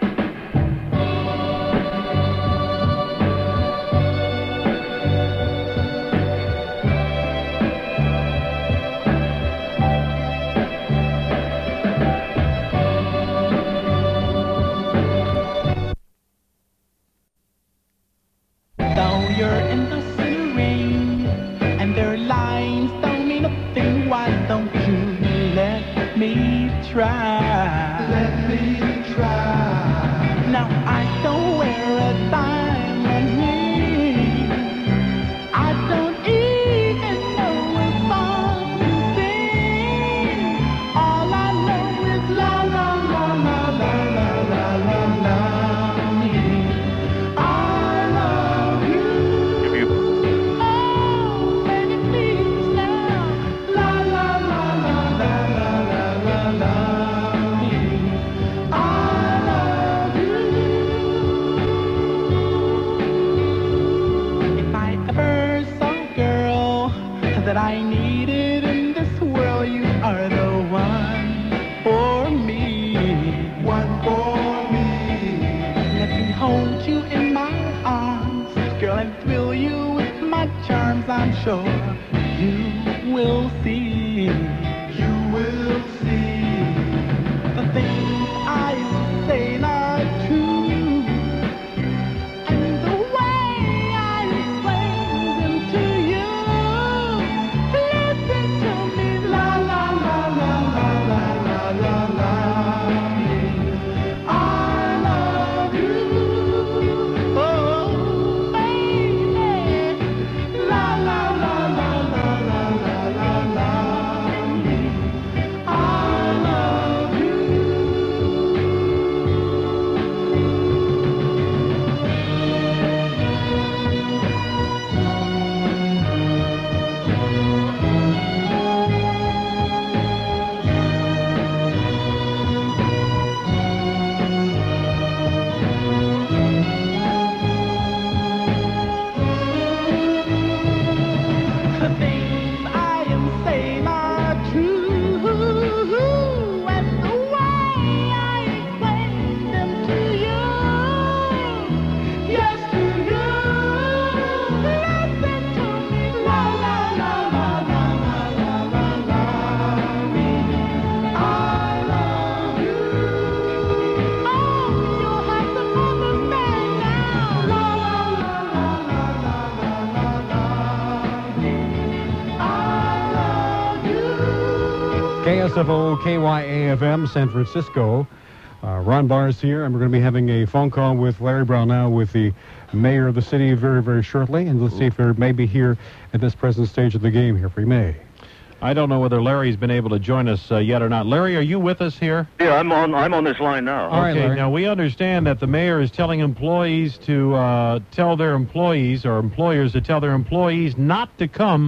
Speaker 5: KSFO, KYA-FM, San Francisco. Ron Barr's here, and we're going to be having a phone call with Larry Brownell, with the mayor of the city, very, very shortly. And let's see if he may be here at this present stage of the game here, if he may.
Speaker 4: I don't know whether Larry's been able to join us yet or not. Larry, are you with us here?
Speaker 2: Yeah, I'm on this line now.
Speaker 4: All right, Larry. Now, we understand that the mayor is telling employees to tell their employees, or employers to tell their employees not to come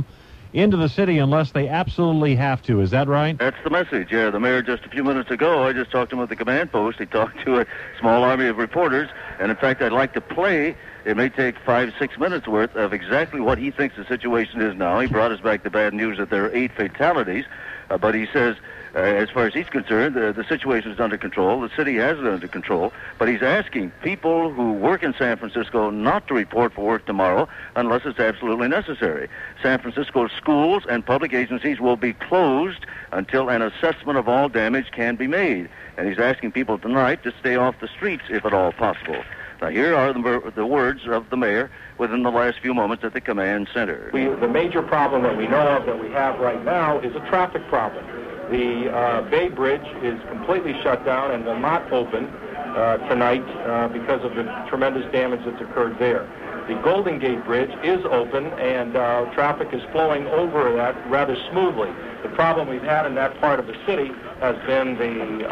Speaker 4: into the city unless they absolutely have to. Is that right?
Speaker 2: That's the message. Yeah, the mayor just a few minutes ago, I just talked to him at the command post. He talked to a small army of reporters, and in fact, I'd like to play. It may take 5-6 minutes worth of exactly what he thinks the situation is now. He brought us back the bad news that there are 8 fatalities, but he says, as far as he's concerned, the situation is under control. The city has it under control, but he's asking people who work in San Francisco not to report for work tomorrow unless it's absolutely necessary. San Francisco's schools and public agencies will be closed until an assessment of all damage can be made. And he's asking people tonight to stay off the streets if at all possible. Now, here are the words of the mayor within the last few moments at the command center.
Speaker 6: The major problem that we know of that we have right now is a traffic problem. The Bay Bridge is completely shut down and will not open tonight because of the tremendous damage that's occurred there. The Golden Gate Bridge is open and traffic is flowing over that rather smoothly. The problem we've had in that part of the city has been the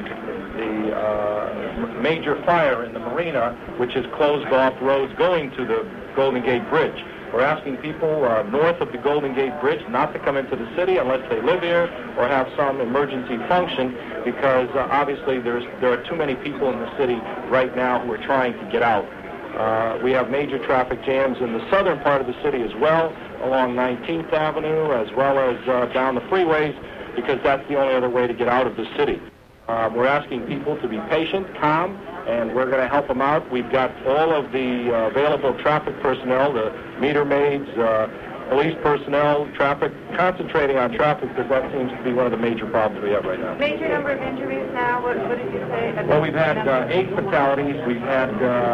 Speaker 6: major fire in the marina, which has closed off roads going to the Golden Gate Bridge. We're asking people north of the Golden Gate Bridge not to come into the city unless they live here or have some emergency function, because obviously there are too many people in the city right now who are trying to get out. We have major traffic jams in the southern part of the city as well, along 19th Avenue, as well as down the freeways, because that's the only other way to get out of the city. We're asking people to be patient, calm, and we're going to help them out. We've got all of the available traffic personnel, the meter maids, police personnel, traffic, concentrating on traffic, because that seems to be one of the major problems we have right now.
Speaker 7: Major number of injuries now, what did you say?
Speaker 6: Well, we've had 8 fatalities. We've had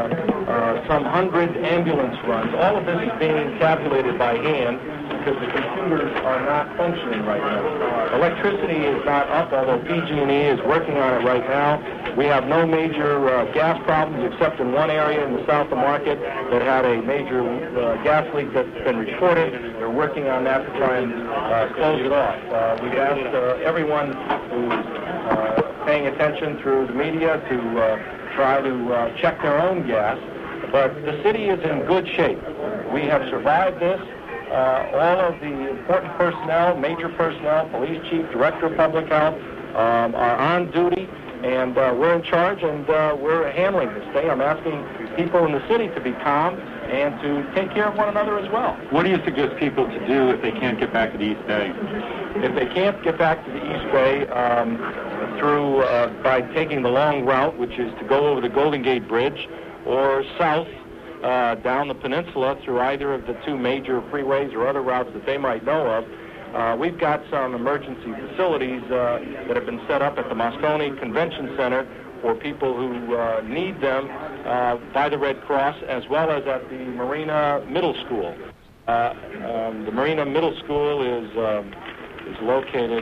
Speaker 6: some 100 ambulance runs. All of this is being calculated by hand because the computers are not functioning right now. Electricity is not up, although PG&E is working on it right now. We have no major gas problems except in one area in the south of Market that had a major gas leak that's been reported. They're working on that to try and close it off. We've asked everyone who's paying attention through the media to try to check their own gas. But the city is in good shape. We have survived this. All of the important personnel, major personnel, police chief, director of public health, are on duty, and we're in charge, and we're handling this thing. I'm asking people in the city to be calm and to take care of one another as well.
Speaker 5: What do you suggest people to do if they can't get back to the East Bay?
Speaker 6: If they can't get back to the East Bay through by taking the long route, which is to go over the Golden Gate Bridge, or south down the peninsula through either of the 2 major freeways or other routes that they might know of. We've got some emergency facilities that have been set up at the Moscone Convention Center for people who need them by the Red Cross, as well as at the Marina Middle School. The Marina Middle School is located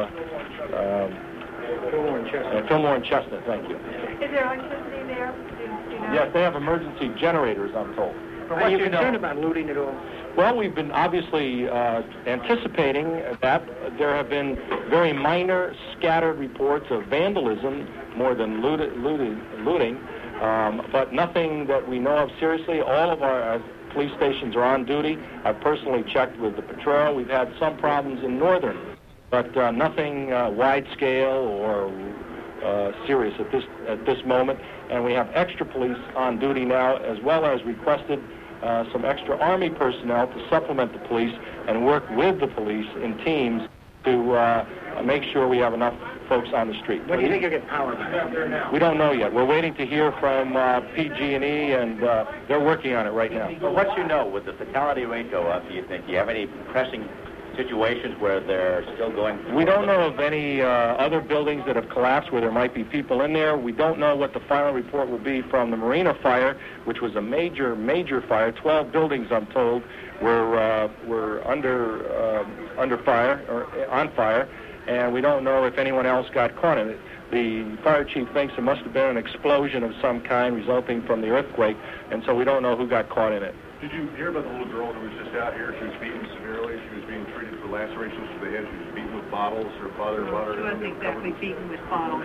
Speaker 6: Fillmore and Chestnut. Thank you.
Speaker 7: Is there electricity there?
Speaker 6: Yes, they have emergency generators, I'm told.
Speaker 7: Are you concerned about looting at all?
Speaker 6: Well, we've been obviously anticipating that. There have been very minor scattered reports of vandalism more than looting, but nothing that we know of seriously. All of our police stations are on duty. I've personally checked with the patrol. We've had some problems in northern, but nothing wide scale or serious at this moment. And we have extra police on duty now, as well as requested some extra Army personnel to supplement the police and work with the police in teams to make sure we have enough folks on the street.
Speaker 7: When do you think you'll get power back?
Speaker 6: We don't know yet. We're waiting to hear from PG&E, and they're working on it right now.
Speaker 8: Well, what you know, would the fatality rate go up, do you think? Do you have any pressing situations where they're still going through?
Speaker 6: We don't know of any other buildings that have collapsed where there might be people in there. We don't know what the final report will be from the Marina fire, which was a major, major fire. 12 buildings, I'm told, were under fire or on fire, and we don't know if anyone else got caught in it. The fire chief thinks it must have been an explosion of some kind resulting from the earthquake, and so we don't know who got caught in it.
Speaker 9: Did you hear about the little girl who was just out here? She was beaten severely. She was being treated for lacerations to the head. She was beaten with bottles or butter.
Speaker 7: She wasn't exactly beaten with bottles.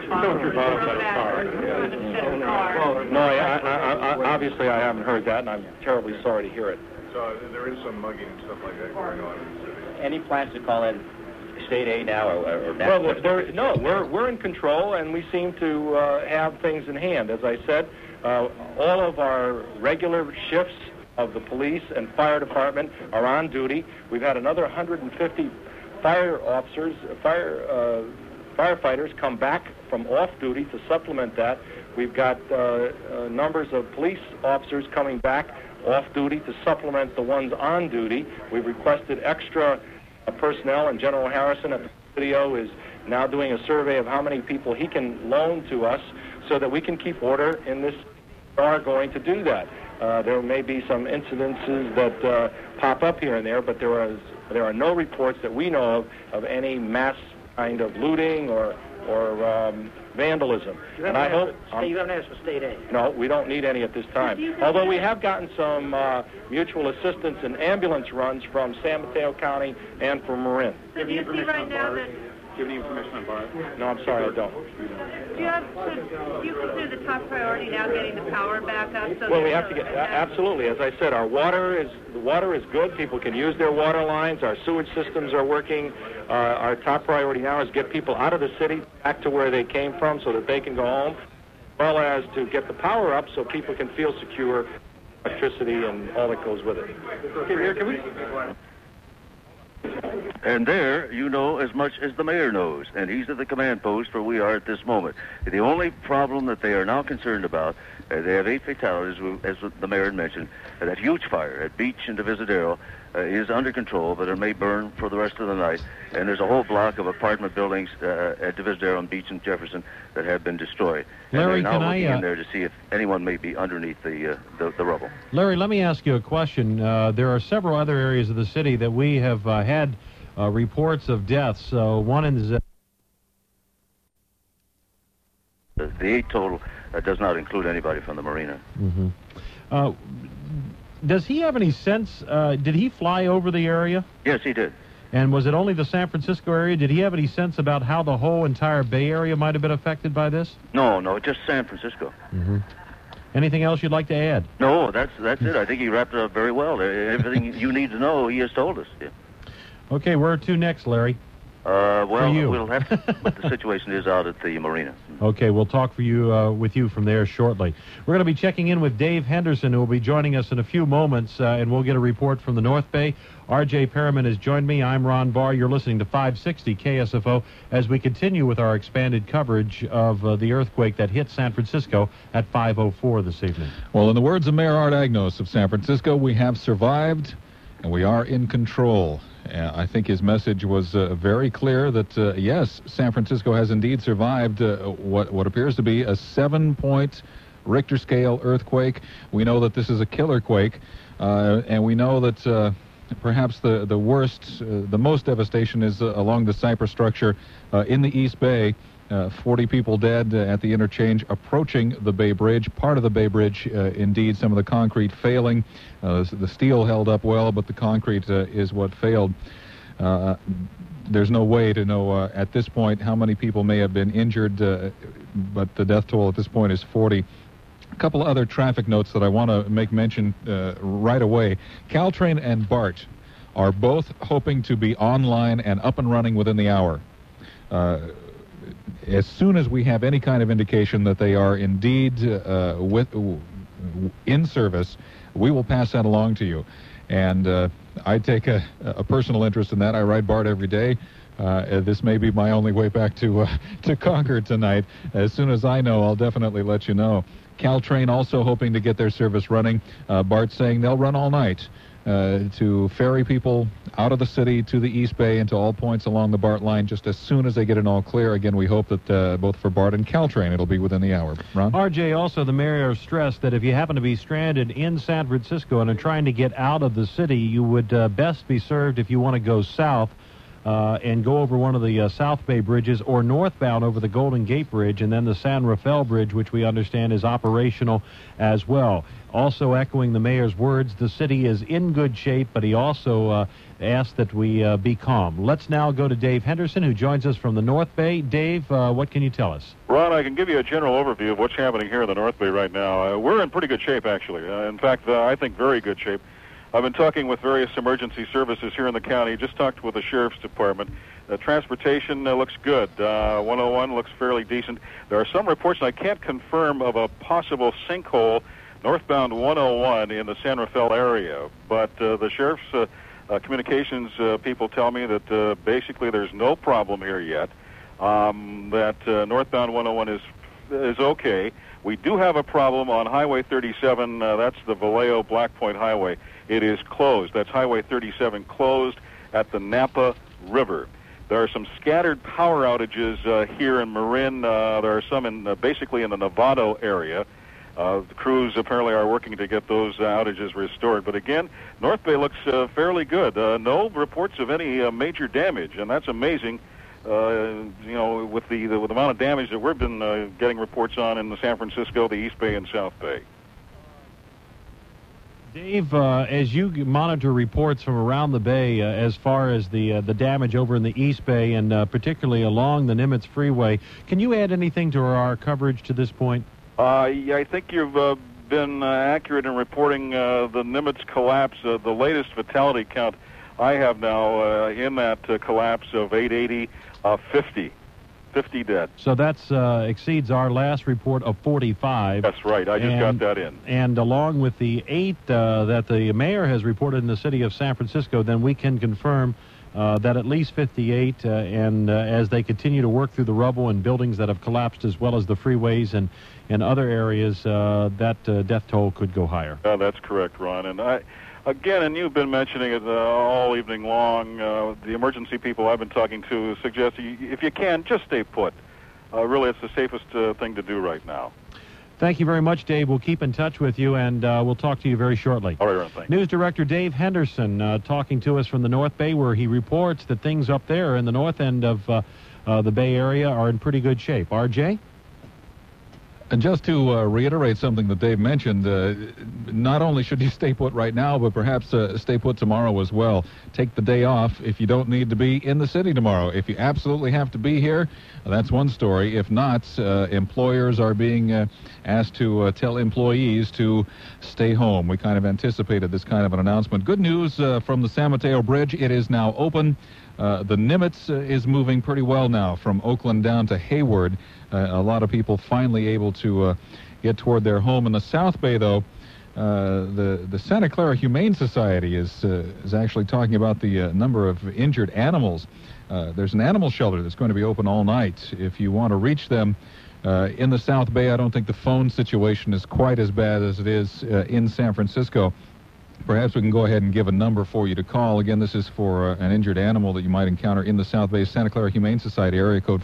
Speaker 6: No, obviously I haven't heard that, and I'm terribly sorry to hear it.
Speaker 9: So there is some mugging and stuff like that going on in the city.
Speaker 8: Any plans to call in state aid now or
Speaker 6: Well,
Speaker 8: now?
Speaker 6: we're in control, and we seem to have things in hand. As I said, all of our regular shifts of the police and fire department are on duty. We've had another 150 firefighters come back from off duty to supplement that. We've got numbers of police officers coming back off duty to supplement the ones on duty. We've requested extra personnel, and General Harrison at the video is now doing a survey of how many people he can loan to us so that we can keep order in this. We are going to do that. There may be some incidences that pop up here and there, but there are no reports that we know of any mass kind of looting or vandalism. And I hope
Speaker 7: you haven't asked for state aid.
Speaker 6: No, we don't need any at this time. Although we have gotten some mutual assistance and ambulance runs from San Mateo County and from Marin.
Speaker 7: So do you see right now that...
Speaker 9: Do you have any information on Bart?
Speaker 6: No, I'm sorry, I don't.
Speaker 7: Do you consider the top priority now getting the power back up? So
Speaker 6: Well, we have to get, absolutely. As I said, the water is good. People can use their water lines. Our sewage systems are working. Our top priority now is get people out of the city back to where they came from so that they can go home, as well as to get the power up so people can feel secure, electricity and all that goes with it. Okay, Mayor, can we...
Speaker 2: And there, you know as much as the mayor knows, and he's at the command post where we are at this moment. The only problem that they are now concerned about, they have 8 fatalities, as the mayor had mentioned. That huge fire at Beach and Divisadero is under control, but it may burn for the rest of the night. And there's a whole block of apartment buildings at Divisadero and Beach and Jefferson that have been destroyed.
Speaker 3: Larry,
Speaker 2: and they're now looking in there to see if anyone may be underneath the rubble.
Speaker 3: Larry, let me ask you a question. There are several other areas of the city that we have had reports of deaths. One in
Speaker 2: The 8 total does not include anybody from the marina.
Speaker 3: Mm-hmm. Does he have any sense, did he fly over the area?
Speaker 2: Yes, he did.
Speaker 3: And was it only the San Francisco area? Did he have any sense about how the whole entire Bay Area might have been affected by this?
Speaker 2: No, just San Francisco.
Speaker 3: Mm-hmm. Anything else you'd like to add?
Speaker 2: No, that's it. I think he wrapped it up very well. Everything you need to know, he has told us. Yeah.
Speaker 3: Okay, where to next, Larry?
Speaker 2: We'll have to, what the situation is out at the marina.
Speaker 3: Okay, we'll talk with you from there shortly. We're going to be checking in with Dave Henderson, who will be joining us in a few moments, and we'll get a report from the North Bay. R.J. Perriman has joined me. I'm Ron Barr. You're listening to 560 KSFO as we continue with our expanded coverage of the earthquake that hit San Francisco at 5:04 this evening.
Speaker 1: Well, in the words of Mayor Art Agnos of San Francisco, we have survived and we are in control. I think his message was very clear that, yes, San Francisco has indeed survived what appears to be a 7-point Richter scale earthquake. We know that this is a killer quake, and we know that perhaps the worst, the most devastation is along the Cypress structure in the East Bay. 40 people dead at the interchange approaching the Bay Bridge. Part of the Bay Bridge, indeed, some of the concrete failing. The steel held up well, but the concrete is what failed. There's no way to know at this point how many people may have been injured, but the death toll at this point is 40. A couple of other traffic notes that I want to make mention right away. Caltrain and BART are both hoping to be online and up and running within the hour. As soon as we have any kind of indication that they are indeed in service, we will pass that along to you. And I take a personal interest in that. I ride BART every day. This may be my only way back to Concord tonight. As soon as I know, I'll definitely let you know. Caltrain also hoping to get their service running. BART saying they'll run all night to ferry people out of the city to the East Bay and to all points along the BART line just as soon as they get it all clear. Again, we hope that both for BART and Caltrain it'll be within the hour. Ron?
Speaker 3: RJ, also the mayor stressed that if you happen to be stranded in San Francisco and are trying to get out of the city, you would best be served if you want to go south and go over one of the South Bay bridges or northbound over the Golden Gate Bridge and then the San Rafael Bridge, which we understand is operational as well. Also echoing the mayor's words, the city is in good shape, but he also asked that we be calm. Let's now go to Dave Henderson, who joins us from the North Bay. Dave, what can you tell us?
Speaker 9: Ron, I can give you a general overview of what's happening here in the North Bay right now. We're in pretty good shape, actually. In fact, I think very good shape. I've been talking with various emergency services here in the county. Just talked with the Sheriff's Department. Transportation looks good. 101 looks fairly decent. There are some reports, and I can't confirm, of a possible sinkhole northbound 101 in the San Rafael area. But the Sheriff's communications people tell me that basically there's no problem here yet, that northbound 101 is okay. We do have a problem on Highway 37. That's the Vallejo Black Point Highway. It is closed. That's Highway 37 closed at the Napa River. There are some scattered power outages here in Marin. There are some basically in the Novato area. The crews apparently are working to get those outages restored. But again, North Bay looks fairly good. No reports of any major damage, and that's amazing. With the amount of damage that we've been getting reports on in the San Francisco, the East Bay, and South Bay.
Speaker 3: Dave, as you monitor reports from around the Bay as far as the damage over in the East Bay and particularly along the Nimitz Freeway, can you add anything to our coverage to this point?
Speaker 9: Yeah, I think you've been accurate in reporting the Nimitz collapse. The latest fatality count I have now in that collapse of 880, 50 dead.
Speaker 3: So that's exceeds our last report of 45.
Speaker 9: That's right. I just got that in.
Speaker 3: And along with the 8 that the mayor has reported in the city of San Francisco, then we can confirm that at least 58, and as they continue to work through the rubble and buildings that have collapsed, as well as the freeways and other areas, that death toll could go higher.
Speaker 9: That's correct, Ron. And again, and you've been mentioning it all evening long, the emergency people I've been talking to suggest if you can, just stay put. Really, it's the safest thing to do right now.
Speaker 3: Thank you very much, Dave. We'll keep in touch with you, and we'll talk to you very shortly.
Speaker 9: All right, Ron, thanks.
Speaker 3: News Director Dave Henderson talking to us from the North Bay, where he reports that things up there in the north end of the Bay Area are in pretty good shape. RJ?
Speaker 1: And just to reiterate something that Dave mentioned, not only should you stay put right now, but perhaps stay put tomorrow as well. Take the day off if you don't need to be in the city tomorrow. If you absolutely have to be here, that's one story. If not, employers are being asked to tell employees to stay home. We kind of anticipated this kind of an announcement. Good news from the San Mateo Bridge. It is now open. The Nimitz is moving pretty well now from Oakland down to Hayward. A lot of people finally able to get toward their home. In the South Bay, though, the Santa Clara Humane Society is actually talking about the number of injured animals. There's an animal shelter that's going to be open all night. If you want to reach them in the South Bay, I don't think the phone situation is quite as bad as it is in San Francisco. Perhaps we can go ahead and give a number for you to call. Again, this is for an injured animal that you might encounter in the South Bay. Santa Clara Humane Society, area code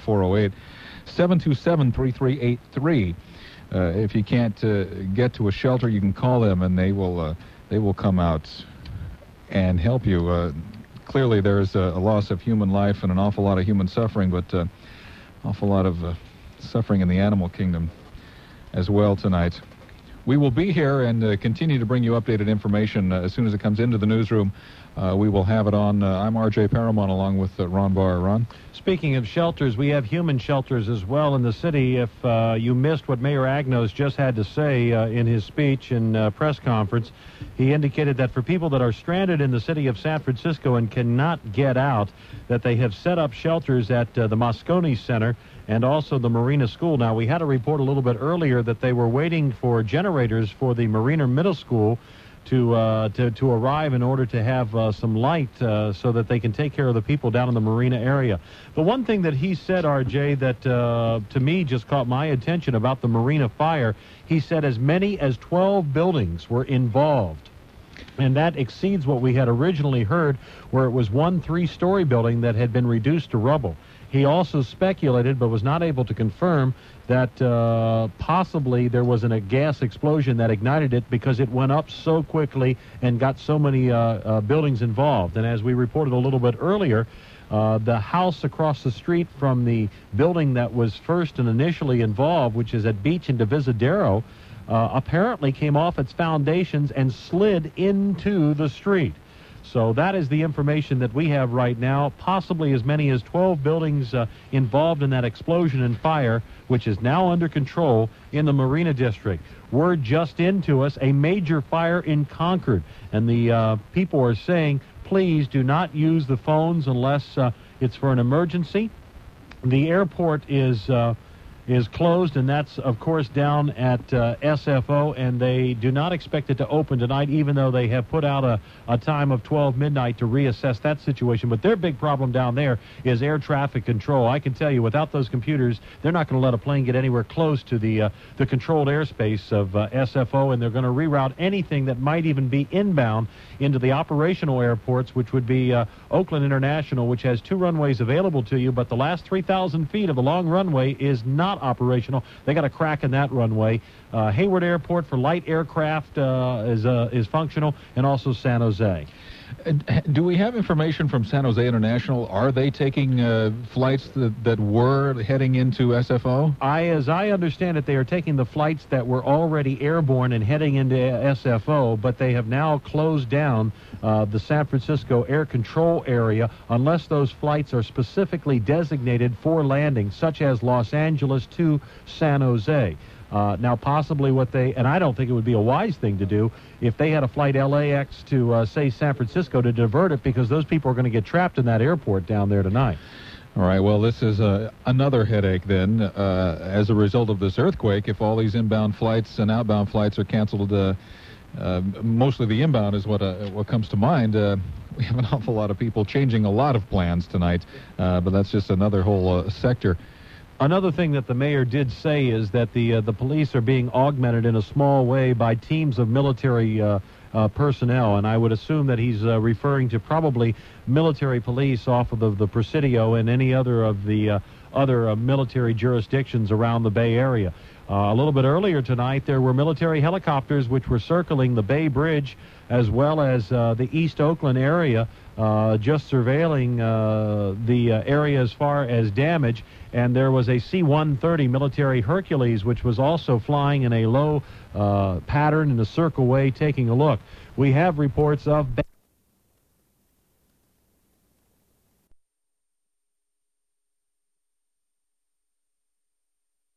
Speaker 1: 408-727-3383. If you can't get to a shelter, you can call them, and they will come out and help you. Clearly, there's a loss of human life and an awful lot of human suffering, but awful lot of suffering in the animal kingdom as well tonight. We will be here and continue to bring you updated information as soon as it comes into the newsroom. We will have it on. I'm R.J. Paramount along with Ron Barr. Ron?
Speaker 3: Speaking of shelters, we have human shelters as well in the city. If you missed what Mayor Agnos just had to say in his speech and press conference, he indicated that for people that are stranded in the city of San Francisco and cannot get out, that they have set up shelters at the Moscone Center and also the Marina School. Now, we had a report a little bit earlier that they were waiting for generators for the Marina Middle School to arrive in order to have some light so that they can take care of the people down in the Marina area. The one thing that he said, RJ, that to me just caught my attention about the Marina fire, he said as many as 12 buildings were involved. And that exceeds what we had originally heard, where it was one 3-story building that had been reduced to rubble. He also speculated, but was not able to confirm, that possibly there was a gas explosion that ignited it because it went up so quickly and got so many buildings involved. And as we reported a little bit earlier, the house across the street from the building that was first and initially involved, which is at Beach and Divisadero, apparently came off its foundations and slid into the street.
Speaker 4: So that is the information that we have right now. Possibly as many as 12 buildings involved in that explosion and fire, which is now under control in the Marina District. Word just into us, a major fire in Concord. And the people are saying, please do not use the phones unless it's for an emergency. The airport is closed, and that's, of course, down at SFO, and they do not expect it to open tonight, even though they have put out a time of 12 midnight to reassess that situation. But their big problem down there is air traffic control. I can tell you, without those computers, they're not going to let a plane get anywhere close to the controlled airspace of SFO, and they're going to reroute anything that might even be inbound into the operational airports, which would be Oakland International, which has 2 runways available to you, but the last 3,000 feet of the long runway is not operational. They got a crack in that runway. Hayward Airport for light aircraft is functional, and also San Jose.
Speaker 1: Do we have information from San Jose International? Are they taking flights that were heading into SFO?
Speaker 4: As I understand it, they are taking the flights that were already airborne and heading into SFO, but they have now closed down the San Francisco air control area unless those flights are specifically designated for landing, such as Los Angeles to San Jose. Now, possibly and I don't think it would be a wise thing to do, if they had a flight LAX to, say, San Francisco, to divert it, because those people are going to get trapped in that airport down there tonight.
Speaker 1: All right, well, this is another headache then as a result of this earthquake. If all these inbound flights and outbound flights are canceled, mostly the inbound is what comes to mind. We have an awful lot of people changing a lot of plans tonight, but that's just another whole sector.
Speaker 4: Another thing that the mayor did say is that the police are being augmented in a small way by teams of military personnel, and I would assume that he's referring to probably military police off of the Presidio and any other of the other military jurisdictions around the Bay Area. A little bit earlier tonight, there were military helicopters which were circling the Bay Bridge as well as the East Oakland area, just surveilling the area as far as damage. And there was a C-130 military Hercules, which was also flying in a low pattern in a circle way, taking a look. We have reports of